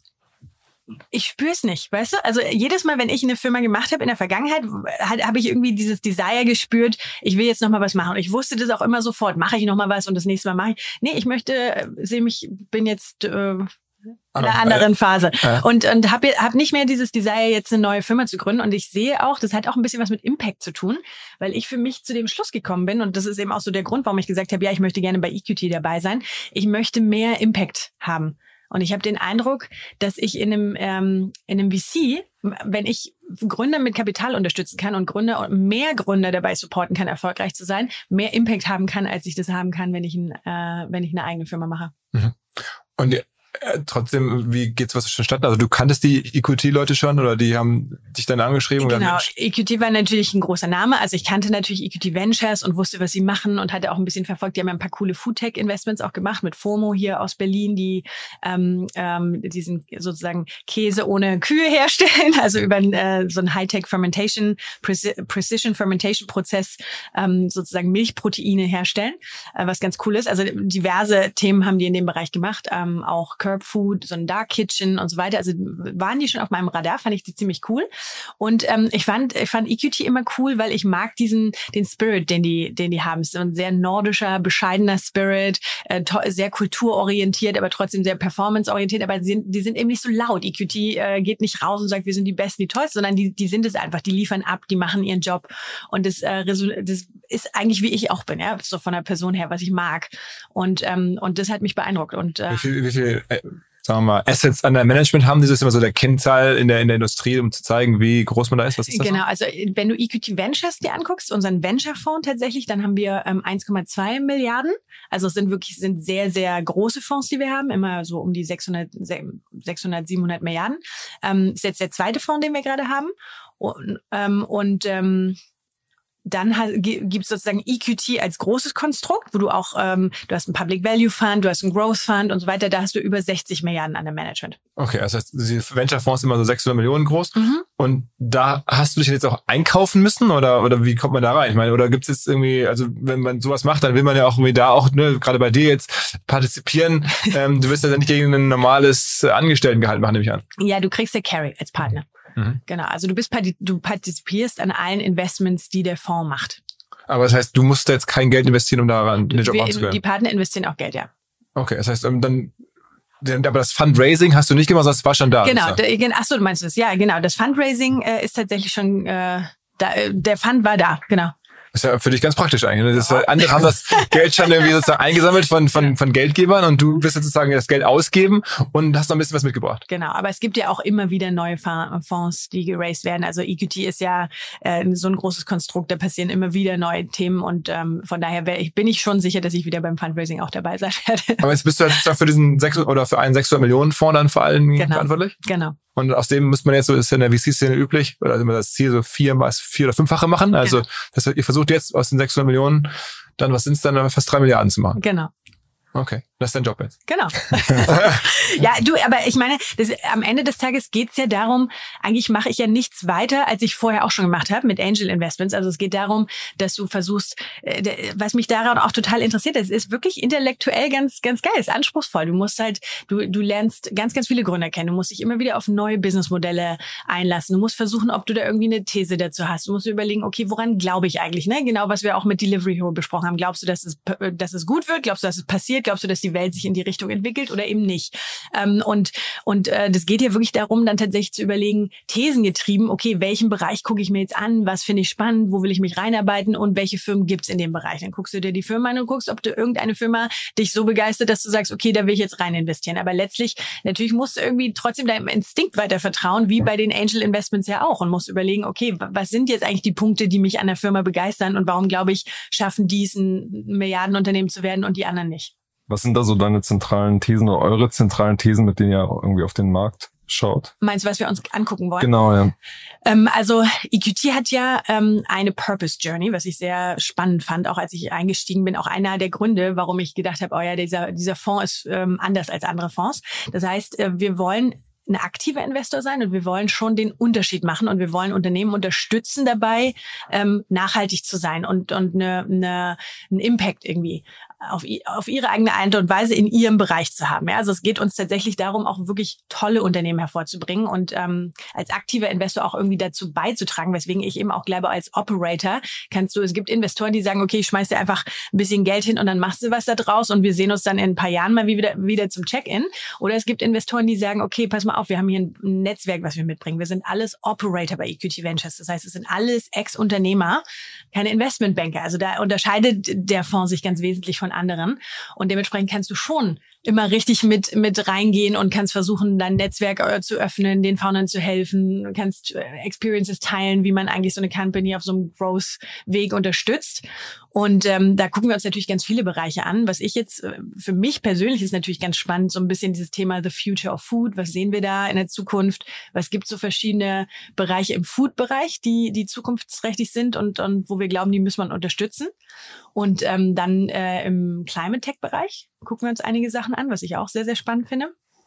Ähm, ich spüre es nicht, weißt du? Also jedes Mal, wenn ich eine Firma gemacht habe in der Vergangenheit, habe ich irgendwie dieses Desire gespürt, ich will jetzt nochmal was machen. Und ich wusste das auch immer sofort, mache ich nochmal was und das nächste Mal mache ich. Nee, ich möchte, sehe mich, bin jetzt... Äh, in einer anderen Phase. Ja. Und, und habe hab nicht mehr dieses Desire, jetzt eine neue Firma zu gründen. Und ich sehe auch, das hat auch ein bisschen was mit Impact zu tun, weil ich für mich zu dem Schluss gekommen bin. Und das ist eben auch so der Grund, warum ich gesagt habe, ja, ich möchte gerne bei E Q T dabei sein. Ich möchte mehr Impact haben. Und ich habe den Eindruck, dass ich in einem, ähm, in einem V C, wenn ich Gründer mit Kapital unterstützen kann und Gründer und mehr Gründer dabei supporten kann, erfolgreich zu sein, mehr Impact haben kann, als ich das haben kann, wenn ich, ein, äh, wenn ich eine eigene Firma mache. Mhm. Und Äh, trotzdem, wie geht's was zustande? Also du kanntest die E Q T-Leute schon oder die haben dich dann angeschrieben? Genau, oder? E Q T war natürlich ein großer Name. Also ich kannte natürlich E Q T Ventures und wusste, was sie machen und hatte auch ein bisschen verfolgt. Die haben ja ein paar coole Foodtech-Investments auch gemacht mit FOMO hier aus Berlin, die ähm, ähm, diesen sozusagen Käse ohne Kühe herstellen, also über äh, so einen Hightech-Fermentation, Precision-Fermentation-Prozess ähm, sozusagen Milchproteine herstellen, äh, was ganz cool ist. Also diverse Themen haben die in dem Bereich gemacht, ähm, auch Curb Food, so ein Dark Kitchen und so weiter. Also waren die schon auf meinem Radar, fand ich die ziemlich cool. Und ähm, ich fand, ich fand E Q T immer cool, weil ich mag diesen, den Spirit, den die, den die haben. Es ist ein sehr nordischer, bescheidener Spirit, äh, to- sehr kulturorientiert, aber trotzdem sehr performanceorientiert. Aber die sind, die sind eben nicht so laut. E Q T äh, geht nicht raus und sagt, wir sind die Besten, die Tollsten, sondern die, die sind es einfach. Die liefern ab, die machen ihren Job. Und das, äh, das ist eigentlich wie ich auch bin, ja, so von der Person her, was ich mag. Und ähm, und das hat mich beeindruckt. Und äh, wie viel, wie viel äh, sagen wir mal, Assets an der Management haben? Das ist immer so der Kennzahl in der in der Industrie, um zu zeigen, wie groß man da ist. Was ist das? Genau, also wenn du E Q T Ventures dir anguckst, unseren Venture-Fonds tatsächlich, dann haben wir ähm, eins Komma zwei Milliarden. Also es sind wirklich sind sehr, sehr große Fonds, die wir haben, immer so um die sechshundert, siebenhundert Milliarden. Ähm, ist jetzt der zweite Fonds, den wir gerade haben. Und, ähm, und ähm, dann gibt es sozusagen E Q T als großes Konstrukt, wo du auch, ähm, du hast einen Public Value Fund, du hast einen Growth Fund und so weiter, da hast du über sechzig Milliarden an der Management. Okay, das heißt, die Venture-Fonds sind immer so sechshundert Millionen groß. Mhm. Und da hast du dich jetzt auch einkaufen müssen oder oder wie kommt man da rein? Ich meine, oder gibt es jetzt irgendwie, also wenn man sowas macht, dann will man ja auch irgendwie da auch, ne, gerade bei dir jetzt partizipieren. ähm, du wirst ja nicht gegen ein normales Angestelltengehalt machen, nehme ich an. Ja, du kriegst ja Carry als Partner. Mhm. Genau, also du bist du partizipierst an allen Investments, die der Fonds macht. Aber das heißt, du musst da jetzt kein Geld investieren, um daran den Job machen zu können? Die Partner investieren auch Geld, ja. Okay, das heißt, dann, aber das Fundraising hast du nicht gemacht, das war schon da. Genau, da, achso, du meinst das, ja, genau. Das Fundraising äh, ist tatsächlich schon, äh, da, der Fund war da, genau. Das ist ja für dich ganz praktisch eigentlich. Das ist, andere haben das Geld schon irgendwie sozusagen eingesammelt von, von, von Geldgebern und du wirst jetzt sozusagen das Geld ausgeben und hast noch ein bisschen was mitgebracht. Genau, aber es gibt ja auch immer wieder neue Fonds, die geraced werden. Also E Q T ist ja äh, so ein großes Konstrukt, da passieren immer wieder neue Themen und ähm, von daher wär, ich, bin ich schon sicher, dass ich wieder beim Fundraising auch dabei sein werde. Aber jetzt bist du jetzt für diesen sechs oder für einen sechshundert Millionen Fonds dann vor allem genau. verantwortlich? Genau. Und aus dem muss man jetzt, so ist ja in der V C-Szene üblich, oder immer das Ziel so vier, vier oder fünffache machen. Also genau. das, ihr versucht jetzt aus den sechshundert Millionen dann, was sind es dann, fast drei Milliarden zu machen. Genau. Okay, das ist dein Job jetzt. Genau. Ja, du, aber ich meine, das, am Ende des Tages geht's ja darum, eigentlich mache ich ja nichts weiter, als ich vorher auch schon gemacht habe mit Angel Investments. Also es geht darum, dass du versuchst, äh, was mich daran auch total interessiert, es ist wirklich intellektuell ganz ganz geil, es ist anspruchsvoll. Du musst halt, du du lernst ganz, ganz viele Gründer kennen. Du musst dich immer wieder auf neue Businessmodelle einlassen. Du musst versuchen, ob du da irgendwie eine These dazu hast. Du musst überlegen, okay, woran glaube ich eigentlich? Ne? Genau, was wir auch mit Delivery Hero besprochen haben. Glaubst du, dass es, dass es gut wird? Glaubst du, dass es passiert? Glaubst du, dass die Welt sich in die Richtung entwickelt oder eben nicht? Ähm, und und äh, das geht ja wirklich darum, dann tatsächlich zu überlegen, thesengetrieben, okay, welchen Bereich gucke ich mir jetzt an? Was finde ich spannend? Wo will ich mich reinarbeiten? Und welche Firmen gibt's in dem Bereich? Dann guckst du dir die Firma an und guckst, ob du irgendeine Firma dich so begeistert, dass du sagst, okay, da will ich jetzt rein investieren. Aber letztlich, natürlich musst du irgendwie trotzdem deinem Instinkt weiter vertrauen, wie bei den Angel Investments ja auch, und musst überlegen, okay, was sind jetzt eigentlich die Punkte, die mich an der Firma begeistern und warum, glaube ich, schaffen die es, ein Milliardenunternehmen zu werden und die anderen nicht? Was sind da so deine zentralen Thesen oder eure zentralen Thesen, mit denen ihr irgendwie auf den Markt schaut? Meinst du, was wir uns angucken wollen? Genau, ja. Ähm, also E Q T hat ja ähm, eine Purpose Journey, was ich sehr spannend fand, auch als ich eingestiegen bin. Auch einer der Gründe, warum ich gedacht habe, oh ja, dieser dieser Fonds ist ähm, anders als andere Fonds. Das heißt, äh, wir wollen ein aktiver Investor sein und wir wollen schon den Unterschied machen und wir wollen Unternehmen unterstützen dabei, ähm, nachhaltig zu sein und und eine, eine, einen Impact irgendwie auf, auf ihre eigene Art und Weise in ihrem Bereich zu haben. Ja, also es geht uns tatsächlich darum, auch wirklich tolle Unternehmen hervorzubringen und ähm, als aktiver Investor auch irgendwie dazu beizutragen, weswegen ich eben auch glaube, als Operator kannst du, es gibt Investoren, die sagen, okay, ich schmeiß dir einfach ein bisschen Geld hin und dann machst du was da draus und wir sehen uns dann in ein paar Jahren mal wieder, wieder zum Check-in. Oder es gibt Investoren, die sagen, okay, pass mal auf, wir haben hier ein Netzwerk, was wir mitbringen. Wir sind alles Operator bei E Q T Ventures. Das heißt, es sind alles Ex-Unternehmer, keine Investmentbanker. Also da unterscheidet der Fonds sich ganz wesentlich von anderen. Und dementsprechend kannst du schon immer richtig mit mit reingehen und kannst versuchen, dein Netzwerk äh, zu öffnen, den Foundern zu helfen, kannst äh, Experiences teilen, wie man eigentlich so eine Company auf so einem Growth-Weg unterstützt. Und ähm, da gucken wir uns natürlich ganz viele Bereiche an. Was ich jetzt, äh, für mich persönlich ist natürlich ganz spannend, so ein bisschen dieses Thema The Future of Food. Was sehen wir da in der Zukunft? Was gibt es so verschiedene Bereiche im Food-Bereich, die die zukunftsträchtig sind und, und wo wir glauben, die muss man unterstützen. Und ähm, dann äh, im Climate-Tech-Bereich gucken wir uns einige Sachen an, was ich auch sehr, sehr spannend finde.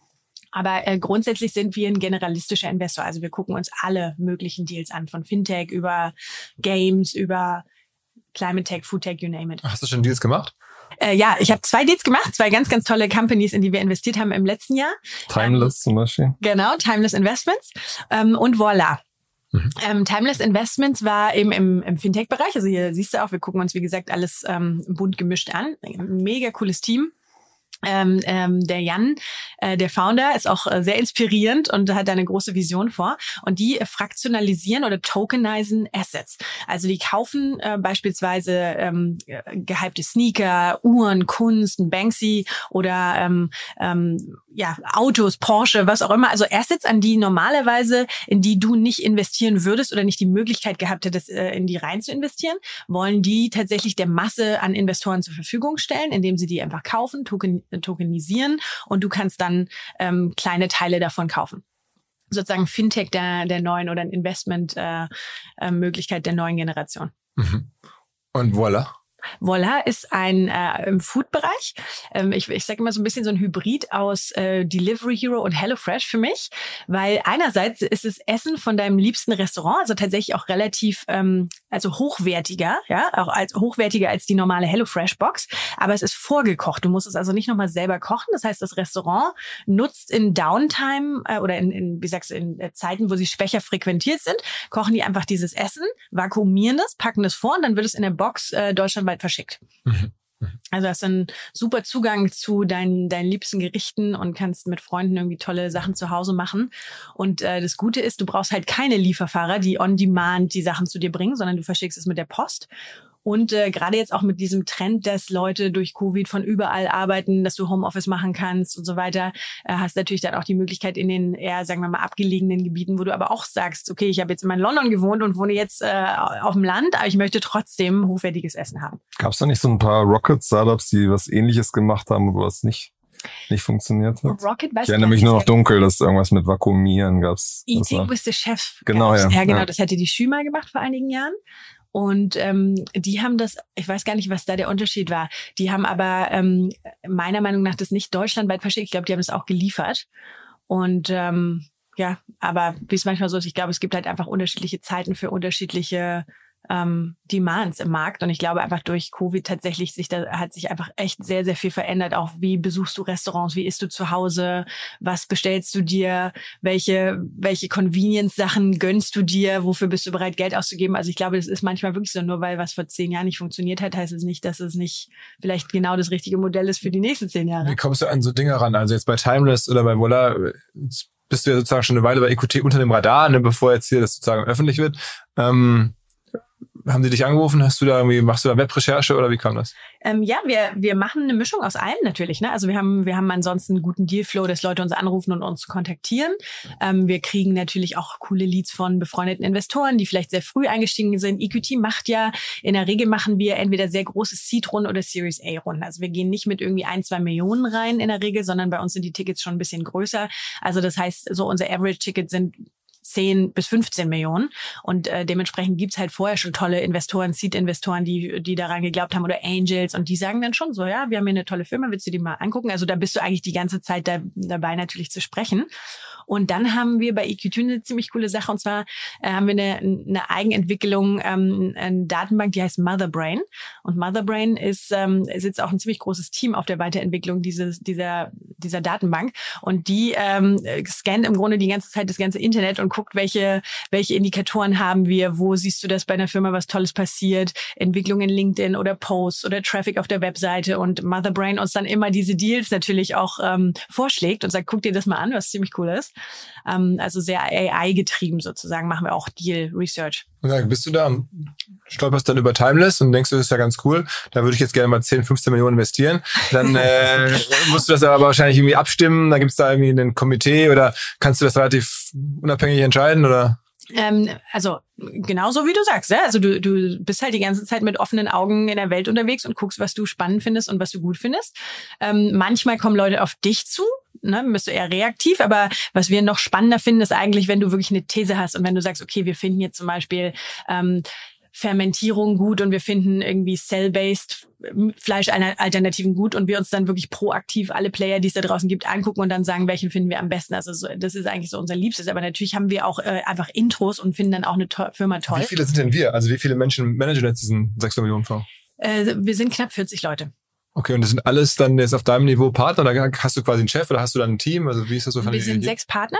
Aber äh, grundsätzlich sind wir ein generalistischer Investor. Also wir gucken uns alle möglichen Deals an, von Fintech über Games, über Climate Tech, Food Tech, you name it. Hast du schon Deals gemacht? Äh, ja, ich habe zwei Deals gemacht, zwei ganz, ganz tolle Companies, in die wir investiert haben im letzten Jahr. Timeless ähm, zum Beispiel. Genau, Timeless Investments ähm, und Voila. Mhm. Ähm, Timeless Investments war eben im, im Fintech-Bereich. Also hier siehst du auch, wir gucken uns, wie gesagt, alles ähm, bunt gemischt an. Mega cooles Team. Ähm, ähm, der Jan, äh, der Founder, ist auch äh, sehr inspirierend und hat da eine große Vision vor. Und die äh, fraktionalisieren oder tokenisieren Assets. Also die kaufen äh, beispielsweise ähm, gehypte Sneaker, Uhren, Kunst, ein Banksy oder ähm, ähm, ja Autos, Porsche, was auch immer. Also Assets, an die normalerweise, in die du nicht investieren würdest oder nicht die Möglichkeit gehabt hättest, äh, in die rein zu investieren, wollen die tatsächlich der Masse an Investoren zur Verfügung stellen, indem sie die einfach kaufen, token tokenisieren und du kannst dann ähm, kleine Teile davon kaufen. Sozusagen Fintech der, der neuen oder ein Investment-Möglichkeit äh, äh, Möglichkeit der neuen Generation. Mhm. Und voilà. Voila ist ein äh, im Food-Bereich. Ähm, ich ich sage immer so ein bisschen so ein Hybrid aus äh, Delivery Hero und HelloFresh für mich, weil einerseits ist es Essen von deinem liebsten Restaurant, also tatsächlich auch relativ ähm, also hochwertiger, ja, auch als hochwertiger als die normale HelloFresh-Box, aber es ist vorgekocht. Du musst es also nicht nochmal selber kochen. Das heißt, das Restaurant nutzt in Downtime äh, oder in, in wie sagst du in äh, Zeiten, wo sie schwächer frequentiert sind, kochen die einfach dieses Essen, vakuumieren das, packen das vor und dann wird es in der Box äh, deutschlandweit verschickt. Mhm. Also hast du einen super Zugang zu deinen, deinen liebsten Gerichten und kannst mit Freunden irgendwie tolle Sachen zu Hause machen. Und äh, das Gute ist, du brauchst halt keine Lieferfahrer, die on demand die Sachen zu dir bringen, sondern du verschickst es mit der Post. Und äh, gerade jetzt auch mit diesem Trend, dass Leute durch Covid von überall arbeiten, dass du Homeoffice machen kannst und so weiter, äh, hast natürlich dann auch die Möglichkeit in den eher, sagen wir mal, abgelegenen Gebieten, wo du aber auch sagst, okay, ich habe jetzt immer in London gewohnt und wohne jetzt äh, auf dem Land, aber ich möchte trotzdem hochwertiges Essen haben. Gab es da nicht so ein paar Rocket-Startups, die was Ähnliches gemacht haben, wo es nicht nicht funktioniert hat? Rocket, weißt ich erinnere mich nur noch dunkel, dass irgendwas mit Vakuumieren gab's. Eating with the Chef. Genau, ja. Ja, genau, ja. das hätte die Schü mal gemacht vor einigen Jahren. Und ähm, die haben das, ich weiß gar nicht, was da der Unterschied war. Die haben aber ähm, meiner Meinung nach das nicht deutschlandweit verschickt. Ich glaube, die haben das auch geliefert. Und ähm, ja, aber wie es manchmal so ist, ich glaube, es gibt halt einfach unterschiedliche Zeiten für unterschiedliche ähm, Demands im Markt. Und ich glaube einfach durch Covid tatsächlich sich da hat sich einfach echt sehr, sehr viel verändert. Auch wie besuchst du Restaurants, wie isst du zu Hause, was bestellst du dir, welche welche Convenience-Sachen gönnst du dir, wofür bist du bereit, Geld auszugeben. Also ich glaube, das ist manchmal wirklich so, nur weil was vor zehn Jahren nicht funktioniert hat, heißt es nicht, dass es nicht vielleicht genau das richtige Modell ist für die nächsten zehn Jahre. Wie kommst du an so Dinge ran? Also jetzt bei Timeless oder bei Voila bist du ja sozusagen schon eine Weile bei E Q T unter dem Radar, ne, bevor jetzt hier das sozusagen öffentlich wird. Ähm, haben die dich angerufen? Hast du da irgendwie, machst du da Webrecherche oder wie kam das? Ähm, ja, wir wir machen eine Mischung aus allem natürlich. Ne? Also wir haben wir haben ansonsten einen guten Dealflow, dass Leute uns anrufen und uns kontaktieren. Ähm, wir kriegen natürlich auch coole Leads von befreundeten Investoren, die vielleicht sehr früh eingestiegen sind. E Q T macht ja, in der Regel machen wir entweder sehr große Seed-Runden oder Series A-Runden. Also wir gehen nicht mit irgendwie ein, zwei Millionen rein in der Regel, sondern bei uns sind die Tickets schon ein bisschen größer. Also das heißt, so unser Average-Ticket sind zehn bis fünfzehn Millionen und äh, dementsprechend gibt's halt vorher schon tolle Investoren, Seed-Investoren, die die daran geglaubt haben oder Angels und die sagen dann schon so, ja, wir haben hier eine tolle Firma, willst du die mal angucken? Also da bist du eigentlich die ganze Zeit da, dabei natürlich zu sprechen. Und dann haben wir bei E Q T eine ziemlich coole Sache und zwar äh, haben wir eine, eine Eigenentwicklung, ähm, eine Datenbank, die heißt Motherbrain und Motherbrain ist, ähm, ist jetzt auch ein ziemlich großes Team auf der Weiterentwicklung dieses dieser dieser Datenbank. Und die ähm, scannt im Grunde die ganze Zeit das ganze Internet und guckt, welche, welche Indikatoren haben wir, wo siehst du, dass bei einer Firma was Tolles passiert, Entwicklung in LinkedIn oder Posts oder Traffic auf der Webseite, und Motherbrain uns dann immer diese Deals natürlich auch ähm, vorschlägt und sagt, guck dir das mal an, was ziemlich cool ist. Ähm, also sehr A I-getrieben sozusagen machen wir auch Deal Research. Und dann bist du da und stolperst dann über Timeless und denkst, das ist ja ganz cool, da würde ich jetzt gerne mal zehn, fünfzehn Millionen investieren. Dann äh, musst du das aber wahrscheinlich irgendwie abstimmen, dann gibt es da irgendwie ein Komitee, oder kannst du das relativ unabhängig entscheiden, oder? Ähm, also genauso wie du sagst, ja? Also du, du bist halt die ganze Zeit mit offenen Augen in der Welt unterwegs und guckst, was du spannend findest und was du gut findest. Ähm, manchmal kommen Leute auf dich zu, ne, bist du eher reaktiv, aber was wir noch spannender finden, ist eigentlich, wenn du wirklich eine These hast und wenn du sagst, okay, wir finden jetzt zum Beispiel ähm, Fermentierung gut und wir finden irgendwie Cell-based Fleischalternativen gut und wir uns dann wirklich proaktiv alle Player, die es da draußen gibt, angucken und dann sagen, welchen finden wir am besten. Also so, das ist eigentlich so unser Liebstes. Aber natürlich haben wir auch äh, einfach Intros und finden dann auch eine to- Firma toll. Wie viele sind denn wir? Also wie viele Menschen managen jetzt diesen sechshundert Millionen Fonds? Äh, wir sind knapp vierzig Leute. Okay, und das sind alles dann jetzt auf deinem Niveau Partner? Oder hast du quasi einen Chef oder hast du dann ein Team? Also wie ist das so? Wir sind sechs Partner.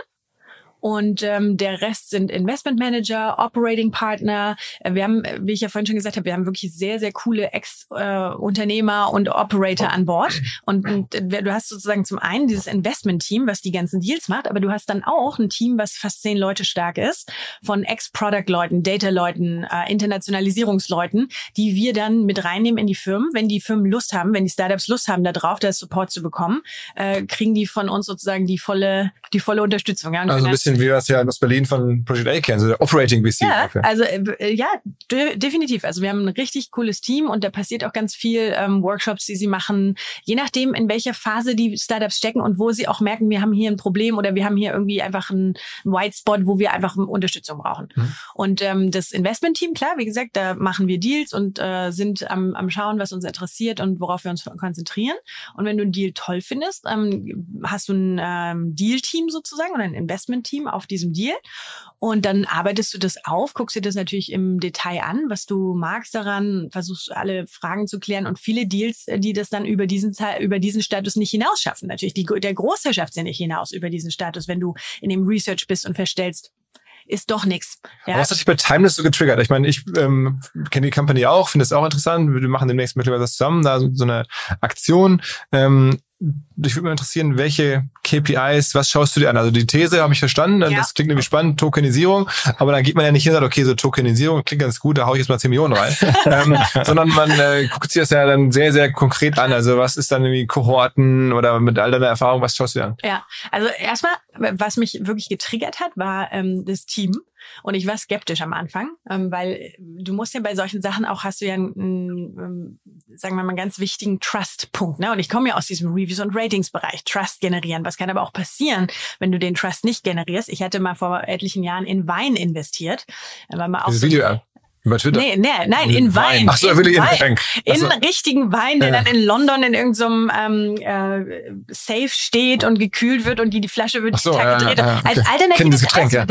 Und ähm, der Rest sind Investment Manager, Operating Partner. Wir haben, wie ich ja vorhin schon gesagt habe, wir haben wirklich sehr, sehr coole Ex-Unternehmer äh, und Operator an Bord. Und, und du hast sozusagen zum einen dieses Investment-Team, was die ganzen Deals macht, aber du hast dann auch ein Team, was fast zehn Leute stark ist, von Ex-Product-Leuten, Data-Leuten, äh, Internationalisierungsleuten, die wir dann mit reinnehmen in die Firmen. Wenn die Firmen Lust haben, wenn die Startups Lust haben, da drauf das Support zu bekommen, äh, kriegen die von uns sozusagen die volle, die volle Unterstützung. Ja? Also ein bisschen wie wir das ja aus Berlin von Project A kennen, so der Operating V C. Ja, ungefähr. also äh, ja, de- definitiv. Also wir haben ein richtig cooles Team und da passiert auch ganz viel, ähm, Workshops, die sie machen, je nachdem, in welcher Phase die Startups stecken und wo sie auch merken, wir haben hier ein Problem oder wir haben hier irgendwie einfach einen White Spot, wo wir einfach Unterstützung brauchen. Mhm. Und ähm, das Investment-Team, klar, wie gesagt, da machen wir Deals und äh, sind am, am Schauen, was uns interessiert und worauf wir uns konzentrieren. Und wenn du einen Deal toll findest, ähm, hast du ein ähm, Deal-Team sozusagen oder ein Investment-Team auf diesem Deal und dann arbeitest du das auf, guckst dir das natürlich im Detail an, was du magst daran, versuchst alle Fragen zu klären und viele Deals, die das dann über diesen über diesen Status nicht hinaus schaffen. Natürlich, die, der Großteil schafft es ja nicht hinaus über diesen Status, wenn du in dem Research bist und feststellst, ist doch nichts. Ja. Was hat dich bei Timeless so getriggert? Ich meine, ich ähm, kenne die Company auch, finde es auch interessant. Wir machen demnächst mittlerweile das zusammen, da so, so eine Aktion. Ähm, Ich würde mich interessieren, welche K P Is, was schaust du dir an? Also die These habe ich verstanden, ja. Das klingt nämlich spannend, Tokenisierung, aber dann geht man ja nicht hin und sagt, okay, so Tokenisierung klingt ganz gut, da hau ich jetzt mal zehn Millionen rein, ähm, sondern man äh, guckt sich das ja dann sehr, sehr konkret an. Also was ist dann irgendwie Kohorten oder mit all deiner Erfahrung, was schaust du dir an? Ja, also erstmal, was mich wirklich getriggert hat, war ähm, das Team. Und ich war skeptisch am Anfang, ähm, weil du musst ja bei solchen Sachen auch, hast du ja einen, einen sagen wir mal, einen ganz wichtigen Trust-Punkt. Ne? Und ich komme ja aus diesem Reviews- und Ratings-Bereich. Trust generieren. Was kann aber auch passieren, wenn du den Trust nicht generierst? Ich hatte mal vor etlichen Jahren in Wein investiert. War mal auch Dieses so Video über Twitter? Nee, nee, nein, in Wein. Ach so, in will ich Wein. in In so. richtigen Wein, der Ja. dann in London in irgendeinem ähm, äh, Safe steht und gekühlt wird und die, die Flasche wird Ach so, Tag ja, gedreht. ja, okay. Als alternatives Kenn das Getränk, Essen,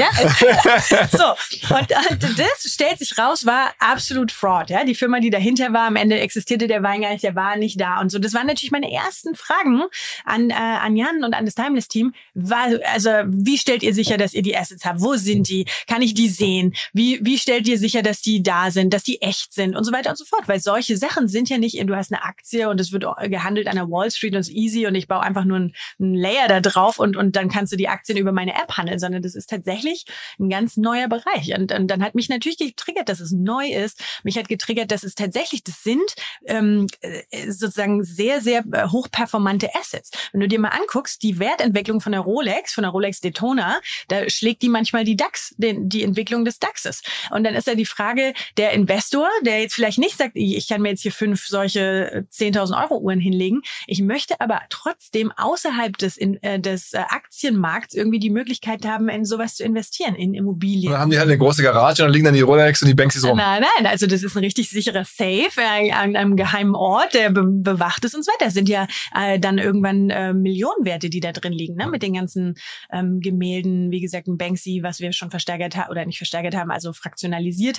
ja. So, und äh, das stellt sich raus, war absolut Fraud. Ja, die Firma, die dahinter war, am Ende existierte der Wein gar nicht, der war nicht da und so. Das waren natürlich meine ersten Fragen an äh, an Jan und an das Timeless-Team. War, also, wie stellt ihr sicher, dass ihr die Assets habt? Wo sind die? Kann ich die sehen? Wie wie stellt ihr sicher, dass die da sind, dass die echt sind und so weiter und so fort? Weil solche Sachen sind ja nicht, du hast eine Aktie und es wird gehandelt an der Wall Street und es ist easy und ich baue einfach nur einen, einen Layer da drauf und und dann kannst du die Aktien über meine App handeln, sondern das ist tatsächlich ein ganz neuer Bereich. Und, und dann hat mich natürlich getriggert, dass es neu ist. Mich hat getriggert, dass es tatsächlich, das sind ähm, sozusagen sehr, sehr hochperformante Assets. Wenn du dir mal anguckst, die Wertentwicklung von der Rolex, von der Rolex Daytona, da schlägt die manchmal die DAX, den, die Entwicklung des DAXes. Und dann ist ja die Frage, der Investor, der jetzt vielleicht nicht sagt, ich kann mir jetzt hier fünf solche zehntausend Euro Uhren hinlegen, ich möchte aber trotzdem außerhalb des, in, äh, des äh, Aktienmarkts irgendwie die Möglichkeit haben, in sowas zu investieren, in Immobilien. Und dann haben die halt eine große Garage und dann liegen dann die Rolex und die Banksys rum. Nein, nein, also das ist ein richtig sicherer Safe äh, an einem geheimen Ort, der be- bewacht ist und so weiter. Das sind ja äh, dann irgendwann äh, Millionenwerte, die da drin liegen, ne? Mit den ganzen ähm, Gemälden, wie gesagt, ein Banksy, was wir schon versteigert haben oder nicht versteigert haben, also fraktionalisiert haben.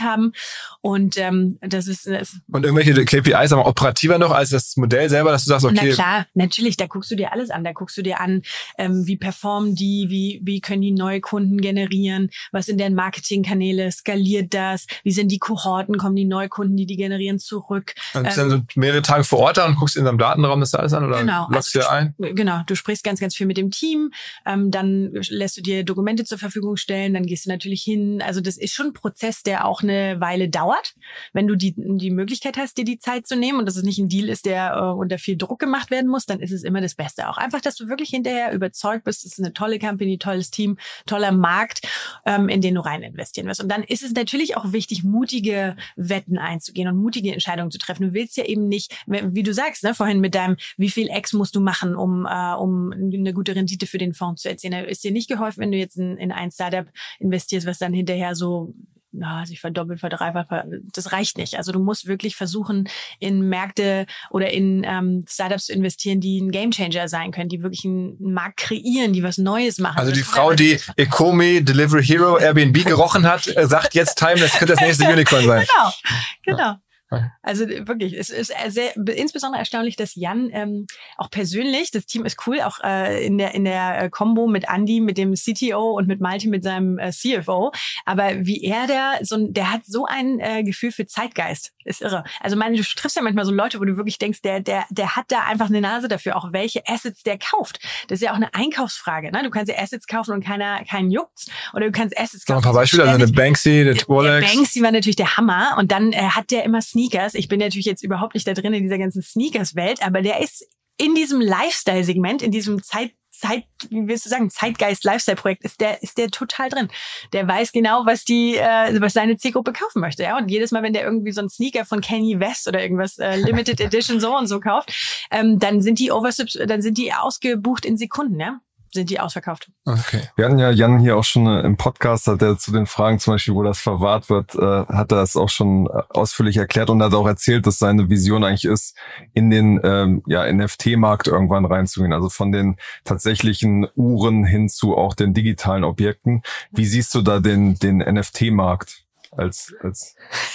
Und ähm, das ist... Das und irgendwelche K P Is, aber operativer noch als das Modell selber, dass du sagst, okay... Na klar, natürlich, da guckst du dir alles an. Da guckst du dir an, ähm, wie performen die, wie wie können die neue Kunden generieren, was sind deren Marketingkanäle, skaliert das, wie sind die Kohorten, kommen die Neukunden, die die generieren, zurück. Und bist ähm, dann so mehrere Tage vor Ort da und guckst in deinem Datenraum das da alles an oder genau, loggst also dir ein? Genau, du sprichst ganz, ganz viel mit dem Team, ähm, dann lässt du dir Dokumente zur Verfügung stellen, dann gehst du natürlich hin. Also das ist schon ein Prozess, der auch eine Weile dauert, wenn du die die Möglichkeit hast, dir die Zeit zu nehmen und dass es nicht ein Deal ist, der äh, unter viel Druck gemacht werden muss, dann ist es immer das Beste. Auch einfach, dass du wirklich hinterher überzeugt bist, es ist eine tolle Company, tolles Team, toller Markt, ähm, in den du rein investieren wirst. Und dann ist es natürlich auch wichtig, mutige Wetten einzugehen und mutige Entscheidungen zu treffen. Du willst ja eben nicht, wie du sagst, ne, vorhin mit deinem, wie viel X musst du machen, um äh, um eine gute Rendite für den Fonds zu erzielen. Da ist dir nicht geholfen, wenn du jetzt in, in ein Startup investierst, was dann hinterher so na, sich verdoppelt, verdreifacht, das reicht nicht. Also du musst wirklich versuchen, in Märkte oder in ähm, Startups zu investieren, die ein Gamechanger sein können, die wirklich einen Markt kreieren, die was Neues machen. Also die Frau, die Ecomi, Delivery Hero, Airbnb gerochen hat, sagt jetzt Time, das könnte das nächste Unicorn sein. Genau, genau. Also wirklich, es ist sehr, insbesondere erstaunlich, dass Jan ähm, auch persönlich, das Team ist cool, auch äh, in der in der Kombo mit Andy, mit dem C T O und mit Malte, mit seinem äh, C F O, aber wie er da, so der hat so ein äh, Gefühl für Zeitgeist, ist irre. Also meine, du triffst ja manchmal so Leute, wo du wirklich denkst, der der der hat da einfach eine Nase dafür, auch welche Assets der kauft. Das ist ja auch eine Einkaufsfrage, ne? Du kannst ja Assets kaufen und keiner keinen juckt's, oder du kannst Assets kaufen. Noch ein paar Beispiele, also eine Banksy, der Rolex. Der Banksy war natürlich der Hammer und dann äh, hat der immer Sneakers. Ich bin natürlich jetzt überhaupt nicht da drin in dieser ganzen Sneakers-Welt, aber der ist in diesem Lifestyle-Segment, in diesem Zeit, Zeit, wie willst du sagen, Zeitgeist-Lifestyle-Projekt, ist der, ist der total drin. Der weiß genau, was die, äh, was seine Zielgruppe kaufen möchte, ja. Und jedes Mal, wenn der irgendwie so einen Sneaker von Kanye West oder irgendwas äh, Limited Edition so und so kauft, ähm, dann sind die Oversubs, dann sind die ausgebucht in Sekunden, ja. Sind die ausverkauft. Okay. Wir hatten ja Jan hier auch schon äh, im Podcast, hat er zu den Fragen zum Beispiel, wo das verwahrt wird, äh, hat er es auch schon ausführlich erklärt und hat auch erzählt, dass seine Vision eigentlich ist, in den ähm, ja N F T-Markt irgendwann reinzugehen, also von den tatsächlichen Uhren hin zu auch den digitalen Objekten. Wie siehst du da den den N F T-Markt als als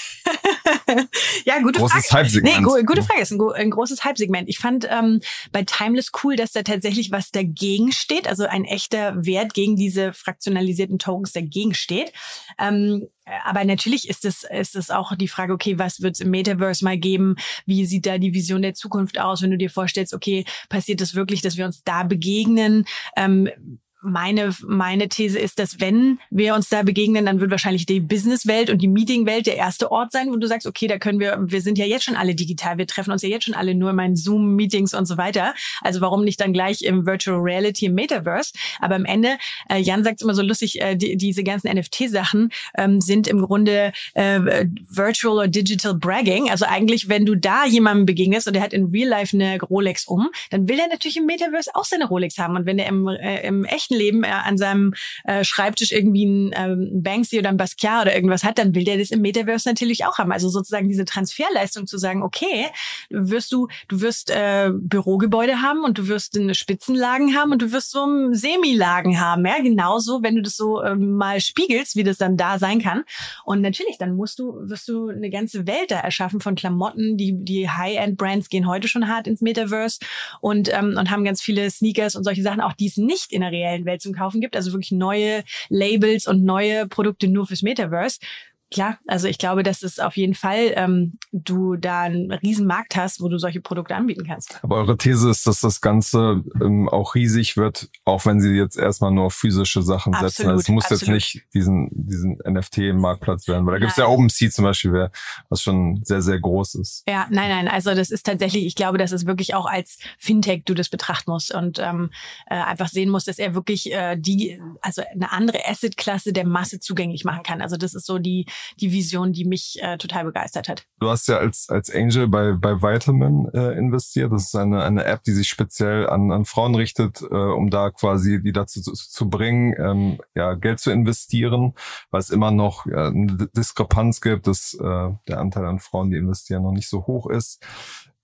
ja, gute großes Frage. Hype-Segment. Nee, go- gute Frage. Ist ein, ein großes Hype-Segment. Ich fand ähm, bei Timeless cool, dass da tatsächlich was dagegen steht, also ein echter Wert gegen diese fraktionalisierten Tokens dagegen steht. Ähm, aber natürlich ist es ist es auch die Frage, okay, was wird es im Metaverse mal geben? Wie sieht da die Vision der Zukunft aus, wenn du dir vorstellst, okay, passiert das wirklich, dass wir uns da begegnen? Ähm, Meine, meine These ist, dass wenn wir uns da begegnen, dann wird wahrscheinlich die Businesswelt und die Meetingwelt der erste Ort sein, wo du sagst, okay, da können wir, wir sind ja jetzt schon alle digital, wir treffen uns ja jetzt schon alle nur in meinen Zoom-Meetings und so weiter. Also warum nicht dann gleich im Virtual Reality, im Metaverse? Aber am Ende, äh, Jan sagt immer so lustig, äh, die, diese ganzen N F T-Sachen ähm, sind im Grunde äh, Virtual oder Digital Bragging. Also eigentlich, wenn du da jemandem begegnest und der hat in Real Life eine Rolex um, dann will er natürlich im Metaverse auch seine Rolex haben. Und wenn er im, äh, im echten Leben er an seinem äh, Schreibtisch irgendwie ein ähm, Banksy oder ein Basquiat oder irgendwas hat, dann will der das im Metaverse natürlich auch haben. Also sozusagen diese Transferleistung zu sagen, okay, wirst du du wirst äh, Bürogebäude haben und du wirst eine Spitzenlagen haben und du wirst so Semilagen haben, ja, genauso, wenn du das so ähm, mal spiegelst, wie das dann da sein kann. Und natürlich, dann musst du wirst du eine ganze Welt da erschaffen von Klamotten, die die High-End-Brands gehen heute schon hart ins Metaverse und ähm, und haben ganz viele Sneakers und solche Sachen, auch die es nicht in der reellen Welt zum Kaufen gibt, also wirklich neue Labels und neue Produkte nur fürs Metaverse. Klar, also ich glaube, dass es auf jeden Fall ähm, du da einen riesen Markt hast, wo du solche Produkte anbieten kannst. Aber eure These ist, dass das Ganze ähm, auch riesig wird, auch wenn sie jetzt erstmal nur auf physische Sachen Absolut, setzen. Also es muss absolut. jetzt nicht diesen diesen N F T-Marktplatz werden, weil da gibt es ja OpenSea zum Beispiel, was schon sehr, sehr groß ist. Ja, nein, nein, also das ist tatsächlich, ich glaube, dass es wirklich auch als Fintech du das betrachten musst und ähm, äh, einfach sehen musst, dass er wirklich äh, die, also eine andere Asset-Klasse der Masse zugänglich machen kann. Also das ist so die die Vision, die mich äh, total begeistert hat. Du hast ja als als Angel bei bei Vitamin äh, investiert. Das ist eine eine App, die sich speziell an an Frauen richtet, äh, um da quasi die dazu zu, zu bringen, ähm, ja Geld zu investieren, weil es immer noch ja, eine Diskrepanz gibt, dass äh, der Anteil an Frauen, die investieren, noch nicht so hoch ist.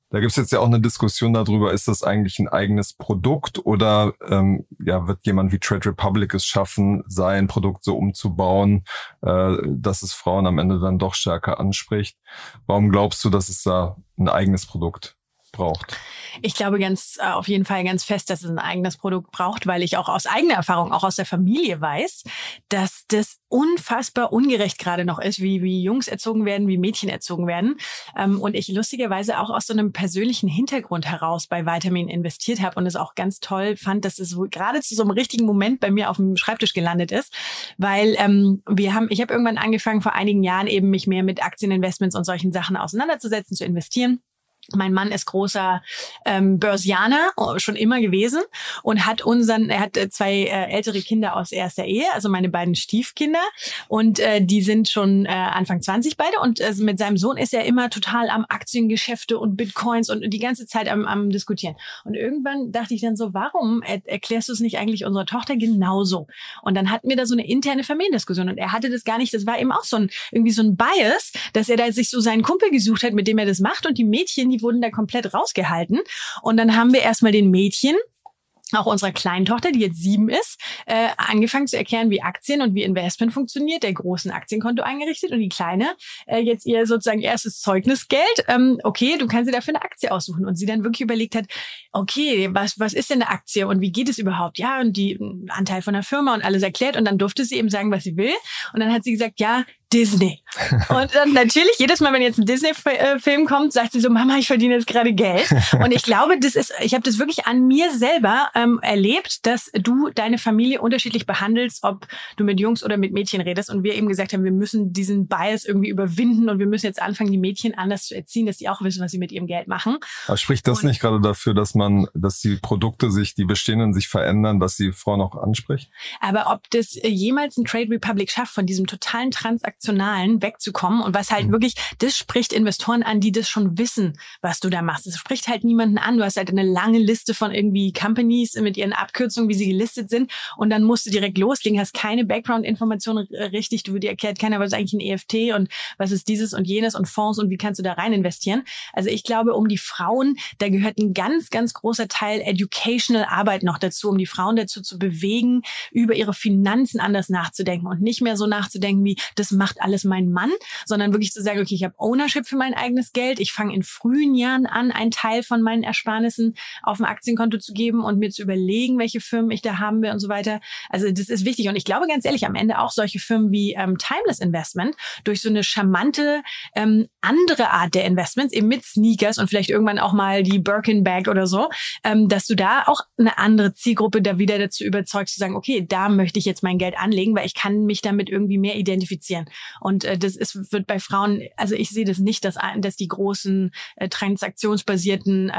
Da gibt's jetzt ja auch eine Diskussion darüber, ist das eigentlich ein eigenes Produkt oder ähm, ja, wird jemand wie Trade Republic es schaffen, sein Produkt so umzubauen, äh, dass es Frauen am Ende dann doch stärker anspricht? Warum glaubst du, dass es da ein eigenes Produkt braucht? Ich glaube ganz äh, auf jeden Fall ganz fest, dass es ein eigenes Produkt braucht, weil ich auch aus eigener Erfahrung, auch aus der Familie weiß, dass das unfassbar ungerecht gerade noch ist, wie wie Jungs erzogen werden, wie Mädchen erzogen werden. Ähm, und ich lustigerweise auch aus so einem persönlichen Hintergrund heraus bei Vitamin investiert habe und es auch ganz toll fand, dass es gerade zu so einem richtigen Moment bei mir auf dem Schreibtisch gelandet ist, weil ähm, wir haben, ich habe irgendwann angefangen vor einigen Jahren eben mich mehr mit Aktieninvestments und solchen Sachen auseinanderzusetzen, zu investieren. Mein Mann ist großer ähm, Börsianer, schon immer gewesen und hat unseren, er hat äh, zwei äh, ältere Kinder aus erster Ehe, also meine beiden Stiefkinder und äh, die sind schon äh, Anfang zwanzig beide und äh, mit seinem Sohn ist er immer total am Aktiengeschäfte und Bitcoins und die ganze Zeit am, am Diskutieren. Und irgendwann dachte ich dann so, warum er, erklärst du es nicht eigentlich unserer Tochter genauso? Und dann hatten wir da so eine interne Familiendiskussion und er hatte das gar nicht, das war eben auch so ein, irgendwie so ein Bias, dass er da sich so seinen Kumpel gesucht hat, mit dem er das macht und die Mädchen, die Die wurden da komplett rausgehalten. Und dann haben wir erstmal den Mädchen, auch unserer kleinen Tochter, die jetzt sieben ist, äh, angefangen zu erklären, wie Aktien und wie Investment funktioniert, der großen Aktienkonto eingerichtet und die Kleine äh, jetzt ihr sozusagen erstes Zeugnisgeld. Ähm, okay, du kannst dir dafür eine Aktie aussuchen. Und sie dann wirklich überlegt hat, okay, was was ist denn eine Aktie und wie geht es überhaupt? Ja, und die Anteil von der Firma und alles erklärt. Und dann durfte sie eben sagen, was sie will. Und dann hat sie gesagt, ja, Disney. Und dann natürlich, jedes Mal, wenn jetzt ein Disney-Film kommt, sagt sie so, Mama, ich verdiene jetzt gerade Geld. Und ich glaube, das ist, ich habe das wirklich an mir selber ähm, erlebt, dass du deine Familie unterschiedlich behandelst, ob du mit Jungs oder mit Mädchen redest. Und wir eben gesagt haben, wir müssen diesen Bias irgendwie überwinden und wir müssen jetzt anfangen, die Mädchen anders zu erziehen, dass die auch wissen, was sie mit ihrem Geld machen. Aber spricht das und nicht gerade dafür, dass man, dass die Produkte sich, die bestehenden sich verändern, dass die Frauen auch anspricht? Aber ob das jemals ein Trade Republic schafft, von diesem totalen Transaktionen wegzukommen und was halt mhm. wirklich, das spricht Investoren an, die das schon wissen, was du da machst. Das spricht halt niemanden an. Du hast halt eine lange Liste von irgendwie Companies mit ihren Abkürzungen, wie sie gelistet sind und dann musst du direkt loslegen, hast keine Background-Informationen richtig, du dir erklärt keiner, was ist eigentlich ein E F T und was ist dieses und jenes und Fonds und wie kannst du da rein investieren. Also ich glaube, um die Frauen, da gehört ein ganz, ganz großer Teil Educational Arbeit noch dazu, um die Frauen dazu zu bewegen, über ihre Finanzen anders nachzudenken und nicht mehr so nachzudenken wie, das macht alles mein Mann, sondern wirklich zu sagen, okay, ich habe Ownership für mein eigenes Geld. Ich fange in frühen Jahren an, einen Teil von meinen Ersparnissen auf ein Aktienkonto zu geben und mir zu überlegen, welche Firmen ich da haben will und so weiter. Also das ist wichtig. Und ich glaube ganz ehrlich, am Ende auch solche Firmen wie ähm, Timeless Investment durch so eine charmante ähm, andere Art der Investments, eben mit Sneakers und vielleicht irgendwann auch mal die Birkin Bag oder so, ähm, dass du da auch eine andere Zielgruppe da wieder dazu überzeugst, zu sagen, okay, da möchte ich jetzt mein Geld anlegen, weil ich kann mich damit irgendwie mehr identifizieren. Und äh, das ist, wird bei Frauen, also ich sehe das nicht, dass, dass die großen äh, transaktionsbasierten äh,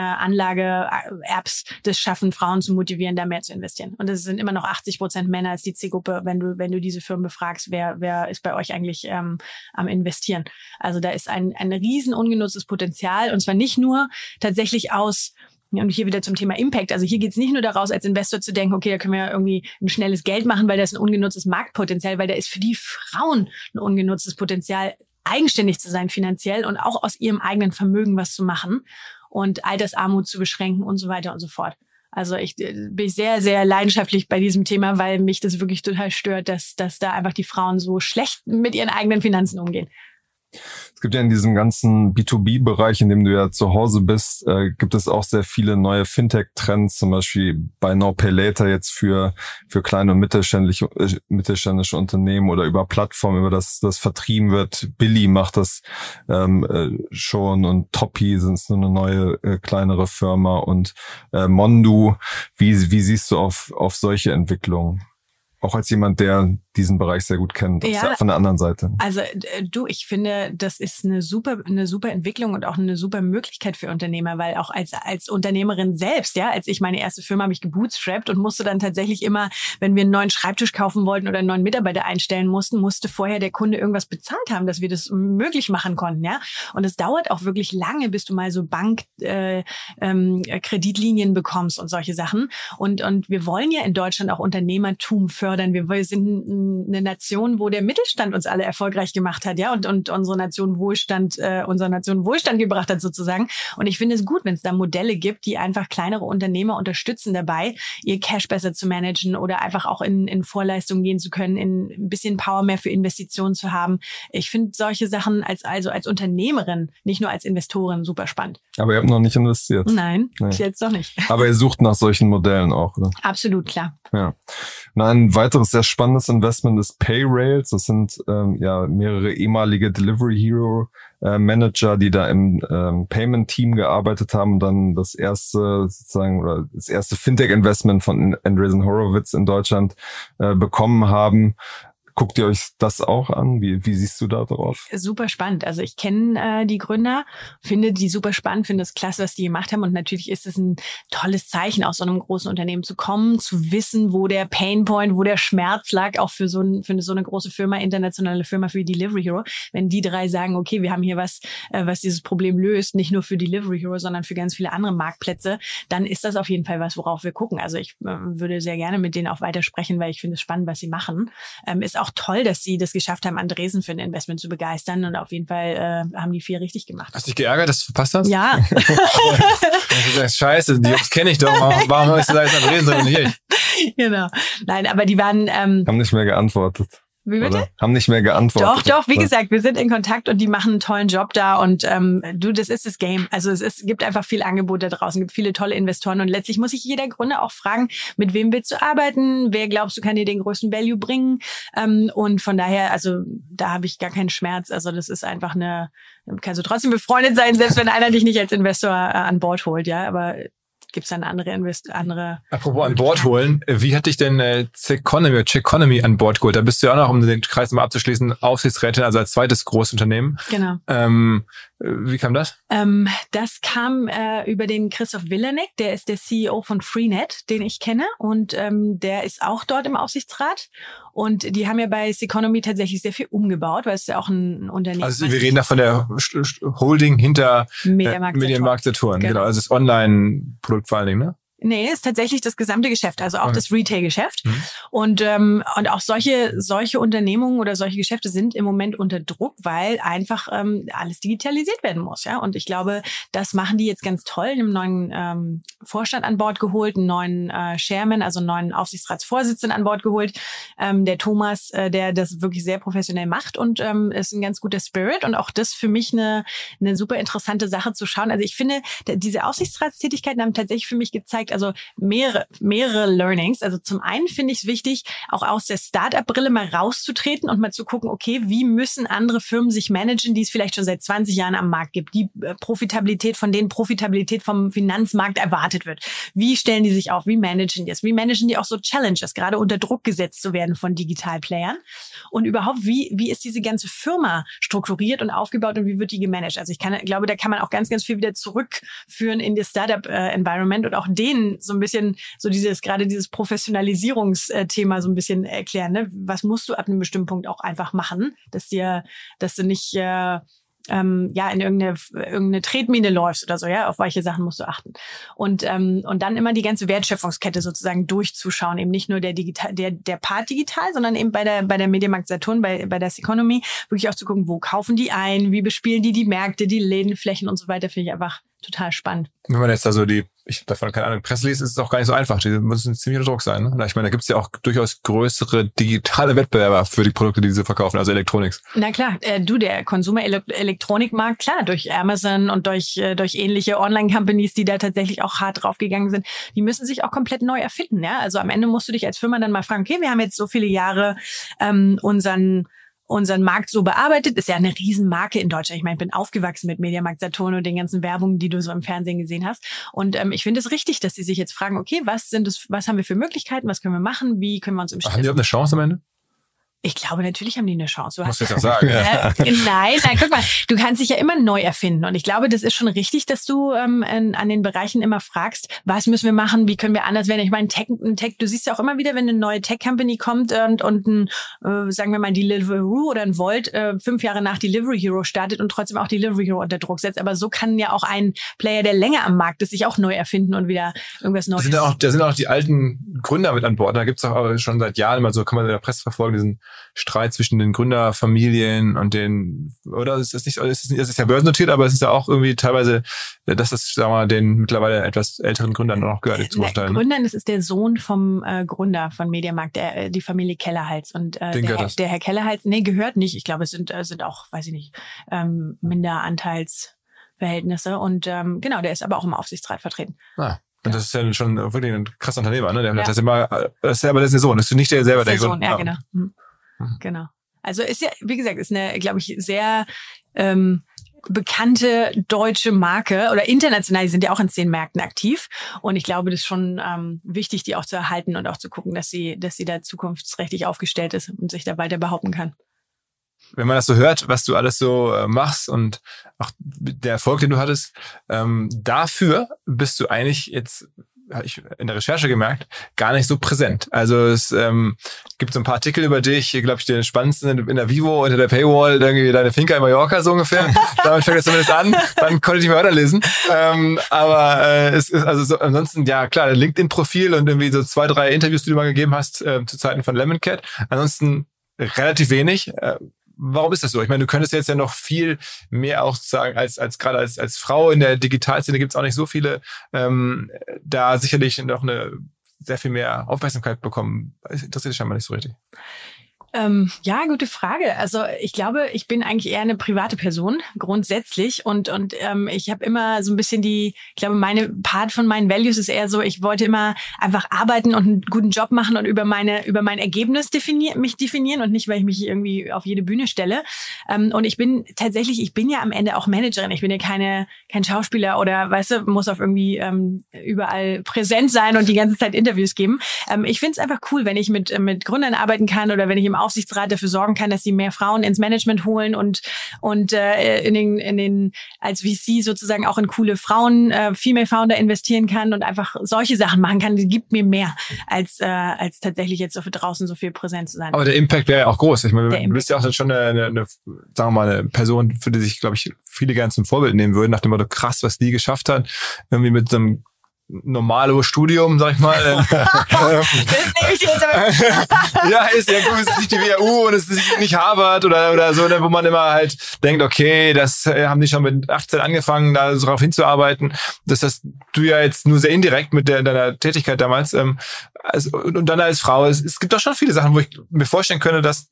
Anlage-Apps das schaffen, Frauen zu motivieren, da mehr zu investieren. Und es sind immer noch achtzig Prozent Männer als die Zielgruppe, wenn du wenn du diese Firmen befragst, wer wer ist bei euch eigentlich ähm, am Investieren. Also da ist ein ein riesen ungenutztes Potenzial und zwar nicht nur tatsächlich aus. Und hier wieder zum Thema Impact. Also hier geht es nicht nur daraus, als Investor zu denken, okay, da können wir ja irgendwie ein schnelles Geld machen, weil da ist ein ungenutztes Marktpotenzial, weil da ist für die Frauen ein ungenutztes Potenzial, eigenständig zu sein finanziell und auch aus ihrem eigenen Vermögen was zu machen und Altersarmut zu beschränken und so weiter und so fort. Also ich bin sehr, sehr leidenschaftlich bei diesem Thema, weil mich das wirklich total stört, dass, dass da einfach die Frauen so schlecht mit ihren eigenen Finanzen umgehen. Es gibt ja in diesem ganzen B zwei B-Bereich, in dem du ja zu Hause bist, äh, gibt es auch sehr viele neue Fintech-Trends, zum Beispiel Buy Now Pay Later jetzt für für kleine und mittelständische, äh, mittelständische Unternehmen oder über Plattformen, über das das vertrieben wird. Billy macht das ähm, äh, schon und Toppy sind so eine neue äh, kleinere Firma und äh, Mondu. Wie wie siehst du auf auf solche Entwicklungen? Auch als jemand, der diesen Bereich sehr gut kennt, ja, von der anderen Seite. Also du, ich finde, das ist eine super, eine super Entwicklung und auch eine super Möglichkeit für Unternehmer, weil auch als als Unternehmerin selbst, ja, als ich meine erste Firma habe ich gebootstrapped und musste dann tatsächlich immer, wenn wir einen neuen Schreibtisch kaufen wollten oder einen neuen Mitarbeiter einstellen mussten, musste vorher der Kunde irgendwas bezahlt haben, dass wir das möglich machen konnten, ja. Und es dauert auch wirklich lange, bis du mal so Bank äh, ähm, Kreditlinien bekommst und solche Sachen. Und und wir wollen ja in Deutschland auch Unternehmertum fördern. Wir sind ähm, eine Nation, wo der Mittelstand uns alle erfolgreich gemacht hat, ja, und und unsere Nation Wohlstand, äh, unsere Nation Wohlstand gebracht hat sozusagen. Und ich finde es gut, wenn es da Modelle gibt, die einfach kleinere Unternehmer unterstützen dabei, ihr Cash besser zu managen oder einfach auch in in Vorleistungen gehen zu können, in ein bisschen Power mehr für Investitionen zu haben. Ich finde solche Sachen als also als Unternehmerin, nicht nur als Investorin, super spannend. Aber ihr habt noch nicht investiert. Nein, Nee. jetzt doch nicht. Aber ihr sucht nach solchen Modellen auch, oder? Absolut, klar. Ja. Und ein weiteres sehr spannendes Investment ist Payrailz. Das sind ähm, ja mehrere ehemalige Delivery Hero äh, Manager, die da im ähm, Payment Team gearbeitet haben und dann das erste sozusagen oder das erste Fintech Investment von Andreessen Horowitz in Deutschland äh, bekommen haben. Guckt ihr euch das auch an? Wie, wie siehst du da drauf? Super spannend. Also ich kenne äh, die Gründer, finde die super spannend, finde es klasse, was die gemacht haben. Und natürlich ist es ein tolles Zeichen, aus so einem großen Unternehmen zu kommen, zu wissen, wo der Painpoint, wo der Schmerz lag, auch für so, ein, für so eine große Firma, internationale Firma für Delivery Hero. Wenn die drei sagen, okay, wir haben hier was, äh, was dieses Problem löst, nicht nur für Delivery Hero, sondern für ganz viele andere Marktplätze, dann ist das auf jeden Fall was, worauf wir gucken. Also ich äh, würde sehr gerne mit denen auch weitersprechen, weil ich finde es spannend, was sie machen. Ähm, ist auch toll, dass sie das geschafft haben, Andreessen für ein Investment zu begeistern und auf jeden Fall äh, haben die viel richtig gemacht. Hast du dich geärgert, dass du verpasst hast? Ja. Du sagst, scheiße, die Jungs kenne ich doch. Warum, warum habe ich gesagt, Andreessen, sondern nicht ich? Genau. Nein, aber die waren... Ähm, Haben nicht mehr geantwortet. Wie bitte? Oder? Haben nicht mehr geantwortet. Doch, doch, wie gesagt, wir sind in Kontakt und die machen einen tollen Job da und ähm, du, das ist das Game. Also es ist, gibt einfach viel Angebot da draußen, gibt viele tolle Investoren und letztlich muss sich jeder Gründer auch fragen, mit wem willst du arbeiten, wer glaubst du kann dir den größten Value bringen ähm, und von daher, also da habe ich gar keinen Schmerz. Also das ist einfach eine, kannst du trotzdem befreundet sein, selbst wenn einer dich nicht als Investor äh, an Bord holt, ja, aber gibt's dann andere Invest andere. Apropos an Bord holen, wie hat dich denn äh, Ceconomy oder Ceconomy an Bord geholt? Da bist du ja auch noch, um den Kreis mal abzuschließen, Aufsichtsrätin, also als zweites Großunternehmen. Genau. Ähm, wie kam das? Ähm, das kam äh, über den Christoph Vilanek, der ist der C E O von Freenet, den ich kenne und ähm, der ist auch dort im Aufsichtsrat und die haben ja bei Ceconomy tatsächlich sehr viel umgebaut, weil es ja auch ein Unternehmen ist. Also wir reden da von der Holding hinter Mediamarkt äh, Mediamarkt Saturn, genau. Genau. Also das Online-Produkt vor allen Dingen, ne? Nee, ist tatsächlich das gesamte Geschäft, also auch Okay. das Retail-Geschäft. Mhm. Und ähm, und auch solche solche Unternehmungen oder solche Geschäfte sind im Moment unter Druck, weil einfach ähm, alles digitalisiert werden muss, ja. Und ich glaube, das machen die jetzt ganz toll. Einen neuen ähm, Vorstand an Bord geholt, einen neuen äh, Chairman, also einen neuen Aufsichtsratsvorsitzenden an Bord geholt, ähm, der Thomas, äh, der das wirklich sehr professionell macht und ähm, ist ein ganz guter Spirit und auch das für mich eine eine super interessante Sache zu schauen. Also ich finde, d- diese Aufsichtsratstätigkeiten haben tatsächlich für mich gezeigt, also mehrere, mehrere Learnings. Also zum einen finde ich es wichtig, auch aus der Start-up-Brille mal rauszutreten und mal zu gucken, okay, wie müssen andere Firmen sich managen, die es vielleicht schon seit zwanzig Jahren am Markt gibt, die äh, Profitabilität, von denen Profitabilität vom Finanzmarkt erwartet wird. Wie stellen die sich auf? Wie managen die es? Wie managen die auch so Challenges, gerade unter Druck gesetzt zu werden von Digitalplayern? Und überhaupt, wie, wie ist diese ganze Firma strukturiert und aufgebaut und wie wird die gemanagt? Also ich kann, glaube, da kann man auch ganz, ganz viel wieder zurückführen in das Startup-Environment und auch denen so ein bisschen so dieses, gerade dieses Professionalisierungsthema so ein bisschen erklären, ne? Was musst du ab einem bestimmten Punkt auch einfach machen, dass dir, dass du nicht, äh, ähm, ja, in irgendeine, irgendeine Tretmine läufst oder so, ja, auf welche Sachen musst du achten. Und, ähm, und dann immer die ganze Wertschöpfungskette sozusagen durchzuschauen, eben nicht nur der digital, der, der Part digital, sondern eben bei der, bei der Mediamarkt Saturn, bei, bei der Ceconomy, wirklich auch zu gucken, wo kaufen die ein, wie bespielen die die Märkte, die Lädenflächen und so weiter, finde ich einfach total spannend. Wenn man jetzt also die, ich davon keine Ahnung, Presse liest, ist es auch gar nicht so einfach. Die müssen ziemlich unter Druck sein. Ne? Ich meine, da gibt es ja auch durchaus größere digitale Wettbewerber für die Produkte, die sie verkaufen, also Electronics. Na klar, äh, du, der Konsumer-Elektronikmarkt, klar, durch Amazon und durch äh, durch ähnliche Online-Companies, die da tatsächlich auch hart draufgegangen sind, die müssen sich auch komplett neu erfinden. Ja, also am Ende musst du dich als Firma dann mal fragen, okay, wir haben jetzt so viele Jahre ähm, unseren unseren Markt so bearbeitet, ist ja eine Riesenmarke in Deutschland. Ich meine, ich bin aufgewachsen mit Mediamarkt Saturn und den ganzen Werbungen, die du so im Fernsehen gesehen hast. Und ähm, ich finde es richtig, dass sie sich jetzt fragen, okay, was sind es, was haben wir für Möglichkeiten, was können wir machen, wie können wir uns im Haben die auch eine Chance am Ende? Ich glaube, natürlich haben die eine Chance. Du Muss hast ich jetzt auch sagen. äh, nein, nein, guck mal, du kannst dich ja immer neu erfinden. Und ich glaube, das ist schon richtig, dass du ähm, in, an den Bereichen immer fragst, was müssen wir machen, wie können wir anders werden. Ich meine, Tech, ein Tech, du siehst ja auch immer wieder, wenn eine neue Tech-Company kommt und, und ein, äh, sagen wir mal, Deliveroo oder ein Volt äh, fünf Jahre nach Delivery Hero startet und trotzdem auch Delivery Hero unter Druck setzt. Aber so kann ja auch ein Player, der länger am Markt ist, sich auch neu erfinden und wieder irgendwas Da Neues. sind ja auch, da sind auch die alten Gründer mit an Bord. Da gibt's auch schon seit Jahren immer so, kann man in der Presse verfolgen, diesen Streit zwischen den Gründerfamilien und den, oder ist das nicht, es ist, es ist ja börsennotiert, aber es ist ja auch irgendwie teilweise, dass das, sagen wir mal, den mittlerweile etwas älteren Gründern noch gehört, die Großteil. Gründern, das ist der Sohn vom äh, Gründer von Mediamarkt, der, die Familie Kellerhals. Und äh, der, Herr, der Herr Kellerhals, nee, gehört nicht. Ich glaube, es sind, äh, sind auch, weiß ich nicht, ähm, Minderanteilsverhältnisse. Und ähm, genau, der ist aber auch im Aufsichtsrat vertreten. Ah. Und das ist ja schon wirklich ein krasser Unternehmer, ne? Der ja. das immer, das ist ja, aber das ist der Sohn, das ist nicht der selber, der der Sohn. Ja, genau. Mhm. Mhm. Genau. Also ist ja, wie gesagt, ist eine, glaube ich, sehr ähm, bekannte deutsche Marke oder international, die sind ja auch in zehn Märkten aktiv. Und ich glaube, das ist schon ähm, wichtig, die auch zu erhalten und auch zu gucken, dass sie, dass sie da zukunftsrechtlich aufgestellt ist und sich da weiter behaupten kann. Wenn man das so hört, was du alles so äh, machst und auch der Erfolg, den du hattest, ähm, dafür bist du eigentlich jetzt, habe ich in der Recherche gemerkt, gar nicht so präsent. Also es ähm, gibt so ein paar Artikel über dich, glaube ich, den spannendsten in der Vivo unter der Paywall, irgendwie deine Finca in Mallorca so ungefähr. Damit fängt das zumindest an. Dann konnte ich nicht mehr weiterlesen. Ähm, aber äh, es ist also so, ansonsten, ja klar, LinkedIn-Profil und irgendwie so zwei, drei Interviews, die du mal gegeben hast äh, zu Zeiten von Lemoncat. Ansonsten relativ wenig. Äh, Warum ist das so? Ich meine, du könntest jetzt ja noch viel mehr auch sagen, als als gerade als als Frau in der Digitalszene gibt es auch nicht so viele, ähm, da sicherlich noch eine sehr viel mehr Aufmerksamkeit bekommen. Das interessiert dich scheinbar nicht so richtig. Ähm, ja, gute Frage. Also ich glaube, ich bin eigentlich eher eine private Person grundsätzlich und und ähm, ich habe immer so ein bisschen die, ich glaube, meine Part von meinen Values ist eher so, ich wollte immer einfach arbeiten und einen guten Job machen und über meine über mein Ergebnis definieren, mich definieren und nicht, weil ich mich irgendwie auf jede Bühne stelle. Ähm, und ich bin tatsächlich, ich bin ja am Ende auch Managerin. Ich bin ja keine kein Schauspieler oder, weißt du, muss auf irgendwie ähm, überall präsent sein und die ganze Zeit Interviews geben. Ähm, ich finde es einfach cool, wenn ich mit mit Gründern arbeiten kann oder wenn ich im Aufsichtsrat dafür sorgen kann, dass sie mehr Frauen ins Management holen und und äh, in den in den als V C sozusagen auch in coole Frauen, äh, Female Founder investieren kann und einfach solche Sachen machen kann. Die gibt mir mehr als äh, als tatsächlich jetzt so für draußen so viel präsent zu sein. Aber der Impact wäre ja auch groß. Ich meine, du bist ja auch schon eine, eine, eine, sagen wir mal, eine Person, für die sich, glaube ich, viele gerne zum Vorbild nehmen würden, nach dem Motto, krass, was die geschafft hat, irgendwie mit so einem normales Studium, sag ich mal. Das nehme ich jetzt aber. Ja, ist ja gut, es ist nicht die W H U und es ist nicht Harvard oder oder so, wo man immer halt denkt, okay, das haben die schon mit achtzehn angefangen, da so drauf hinzuarbeiten. Das hast du ja jetzt nur sehr indirekt mit der, deiner Tätigkeit damals. Ähm, also, und dann als Frau, es, es gibt doch schon viele Sachen, wo ich mir vorstellen könnte, dass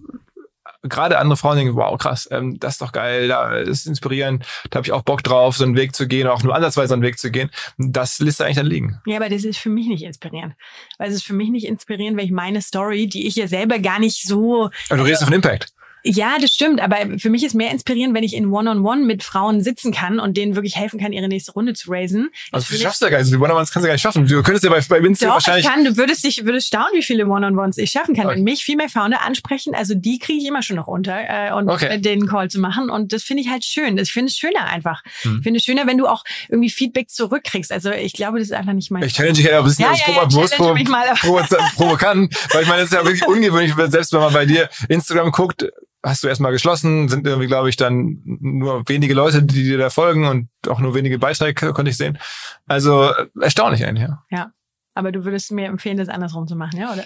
gerade andere Frauen denken, wow, krass, ähm, das ist doch geil, da ist inspirierend, da habe ich auch Bock drauf, so einen Weg zu gehen, auch nur ansatzweise einen Weg zu gehen. Das lässt eigentlich dann liegen. Ja, aber das ist für mich nicht inspirierend. Weil es ist für mich nicht inspirierend, weil ich meine Story, die ich ja selber gar nicht so... Aber du redest von Impact. Ja, das stimmt, aber für mich ist mehr inspirierend, wenn ich in One-on-One mit Frauen sitzen kann und denen wirklich helfen kann, ihre nächste Runde zu raisen. Also du schaffst ja gar nicht, die One-on-Ones kannst du gar nicht schaffen. Du könntest ja bei, bei Vince wahrscheinlich... Doch, ich kann, du würdest dich würdest staunen, wie viele One-on-Ones ich schaffen kann. Okay. Und mich Female Founder ansprechen, also die kriege ich immer schon noch unter äh, und okay. den Call zu machen und das finde ich halt schön. Ich finde es schöner einfach. Hm. Ich finde es schöner, wenn du auch irgendwie Feedback zurückkriegst. Also ich glaube, das ist einfach nicht mein... Ich challenge dich ja ein bisschen ja, ja, ja, ja, provo provo provokant, weil ich meine, das ist ja wirklich ungewöhnlich, selbst wenn man bei dir Instagram guckt, hast du erstmal geschlossen, sind irgendwie, glaube ich, dann nur wenige Leute, die dir da folgen und auch nur wenige Beiträge konnte ich sehen. Also erstaunlich eigentlich, ja. Ja, aber du würdest mir empfehlen, das andersrum zu machen, ja, oder?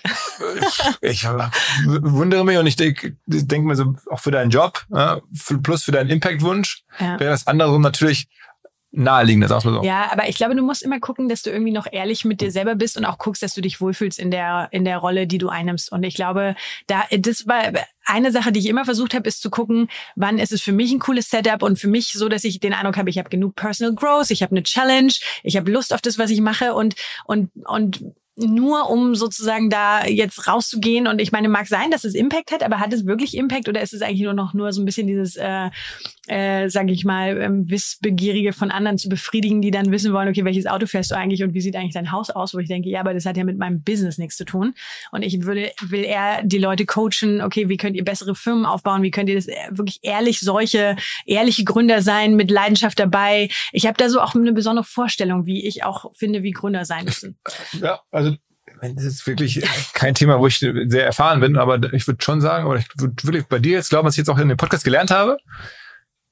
Ich wundere mich und ich denke denk mir so, auch für deinen Job, ja, plus für deinen Impact-Wunsch, ja. wäre das andere natürlich naheliegend, das so. Ja, aber ich glaube, du musst immer gucken, dass du irgendwie noch ehrlich mit dir selber bist und auch guckst, dass du dich wohlfühlst in der in der Rolle, die du einnimmst. Und ich glaube, da das war eine Sache, die ich immer versucht habe, ist zu gucken, wann ist es für mich ein cooles Setup und für mich so, dass ich den Eindruck habe, ich habe genug Personal Growth, ich habe eine Challenge, ich habe Lust auf das, was ich mache und und und nur um sozusagen da jetzt rauszugehen und ich meine, mag sein, dass es Impact hat, aber hat es wirklich Impact oder ist es eigentlich nur noch nur so ein bisschen dieses, äh, äh, sage ich mal, ähm, Wissbegierige von anderen zu befriedigen, die dann wissen wollen, okay, welches Auto fährst du eigentlich und wie sieht eigentlich dein Haus aus, wo ich denke, ja, aber das hat ja mit meinem Business nichts zu tun und ich würde will eher die Leute coachen, okay, wie könnt ihr bessere Firmen aufbauen, wie könnt ihr das wirklich ehrlich, solche ehrliche Gründer sein, mit Leidenschaft dabei. Ich habe da so auch eine besondere Vorstellung, wie ich auch finde, wie Gründer sein müssen. Ja, also das ist wirklich kein Thema, wo ich sehr erfahren bin, aber ich würde schon sagen, oder ich würde wirklich bei dir jetzt glauben, was ich jetzt auch in dem Podcast gelernt habe,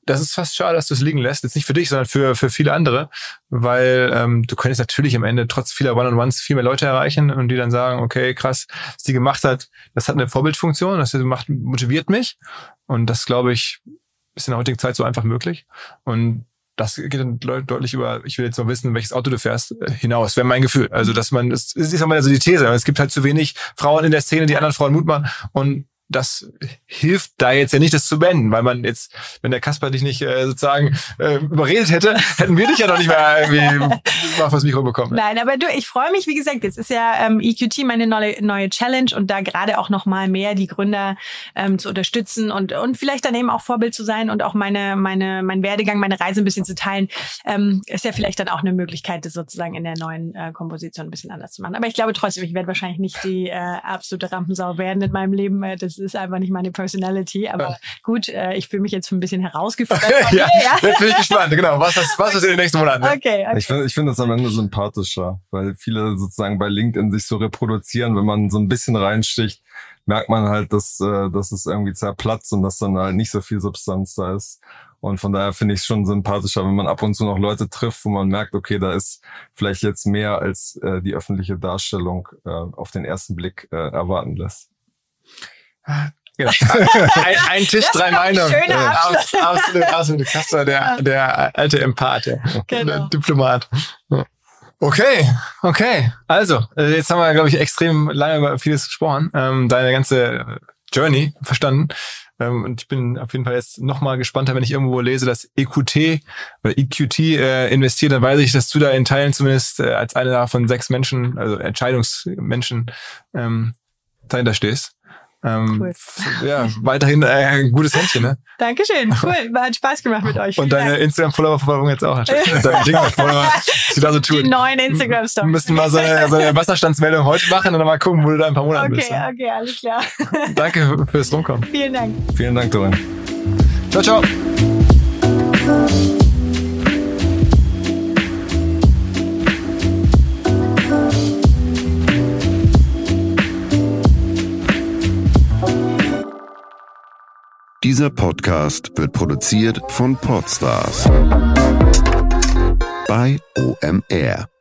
das ist fast schade, dass du es liegen lässt. Jetzt nicht für dich, sondern für für viele andere, weil ähm, du könntest natürlich am Ende trotz vieler One-on-Ones viel mehr Leute erreichen und die dann sagen, okay, krass, was die gemacht hat, das hat eine Vorbildfunktion, das macht, motiviert mich und das, glaube ich, ist in der heutigen Zeit so einfach möglich und das geht dann deutlich über, ich will jetzt mal wissen, welches Auto du fährst, hinaus, wäre mein Gefühl. Also, dass man, es ist auch mal so die These, es gibt halt zu wenig Frauen in der Szene, die anderen Frauen Mut machen und das hilft da jetzt ja nicht, das zu beenden, weil man jetzt, wenn der Kasper dich nicht äh, sozusagen äh, überredet hätte, hätten wir dich ja noch nicht mehr irgendwie mal fürs Mikro bekommen. Nein, aber du, ich freue mich, wie gesagt, jetzt ist ja ähm, E Q T meine neue, neue Challenge und da gerade auch noch mal mehr die Gründer ähm, zu unterstützen und und vielleicht dann eben auch Vorbild zu sein und auch meine meine mein Werdegang, meine Reise ein bisschen zu teilen, ähm, ist ja vielleicht dann auch eine Möglichkeit, das sozusagen in der neuen äh, Komposition ein bisschen anders zu machen. Aber ich glaube trotzdem, ich werde wahrscheinlich nicht die äh, absolute Rampensau werden in meinem Leben. Äh, das ist einfach nicht meine Personality, aber ja. gut, äh, ich fühle mich jetzt ein bisschen herausgefordert. ja, ja, jetzt bin ich gespannt, genau, was das, was ist in den nächsten Monaten? Okay, okay. Ich finde ich finde das am Ende sympathischer, weil viele sozusagen bei LinkedIn sich so reproduzieren, wenn man so ein bisschen reinsticht, merkt man halt, dass, äh, dass es irgendwie zerplatzt und dass dann halt nicht so viel Substanz da ist. Und von daher finde ich es schon sympathischer, wenn man ab und zu noch Leute trifft, wo man merkt, okay, da ist vielleicht jetzt mehr, als äh, die öffentliche Darstellung äh, auf den ersten Blick äh, erwarten lässt. Genau. ein, ein Tisch, das drei Meinungen. Ja, Aus, absolut, absolut. Kasper, der, der alte Empath, der, genau. der Diplomat. Okay, okay. Also, jetzt haben wir, glaube ich, extrem lange über vieles gesprochen. Ähm, deine ganze Journey verstanden. Ähm, und ich bin auf jeden Fall jetzt noch mal gespannter, wenn ich irgendwo lese, dass E Q T oder E Q T äh, investiert, dann weiß ich, dass du da in Teilen zumindest äh, als einer von sechs Menschen, also Entscheidungsmenschen, ähm, dahinter stehst. Ähm, cool. Ja, weiterhin äh, ein gutes Händchen, ne? Dankeschön, cool. Hat Spaß gemacht mit euch. Und deine Instagram-Follower-Verfolgung jetzt auch. Deine Ding-Follower, die da so tun. Die neuen Instagram-Stories. Wir müssen mal so eine, so eine Wasserstandsmeldung heute machen und dann mal gucken, wo du da in ein paar Monaten okay, bist. Okay, okay, alles klar. Danke fürs Rumkommen. Vielen Dank. Vielen Dank, Dorian. Ciao, ciao. Dieser Podcast wird produziert von Podstars bei O M R.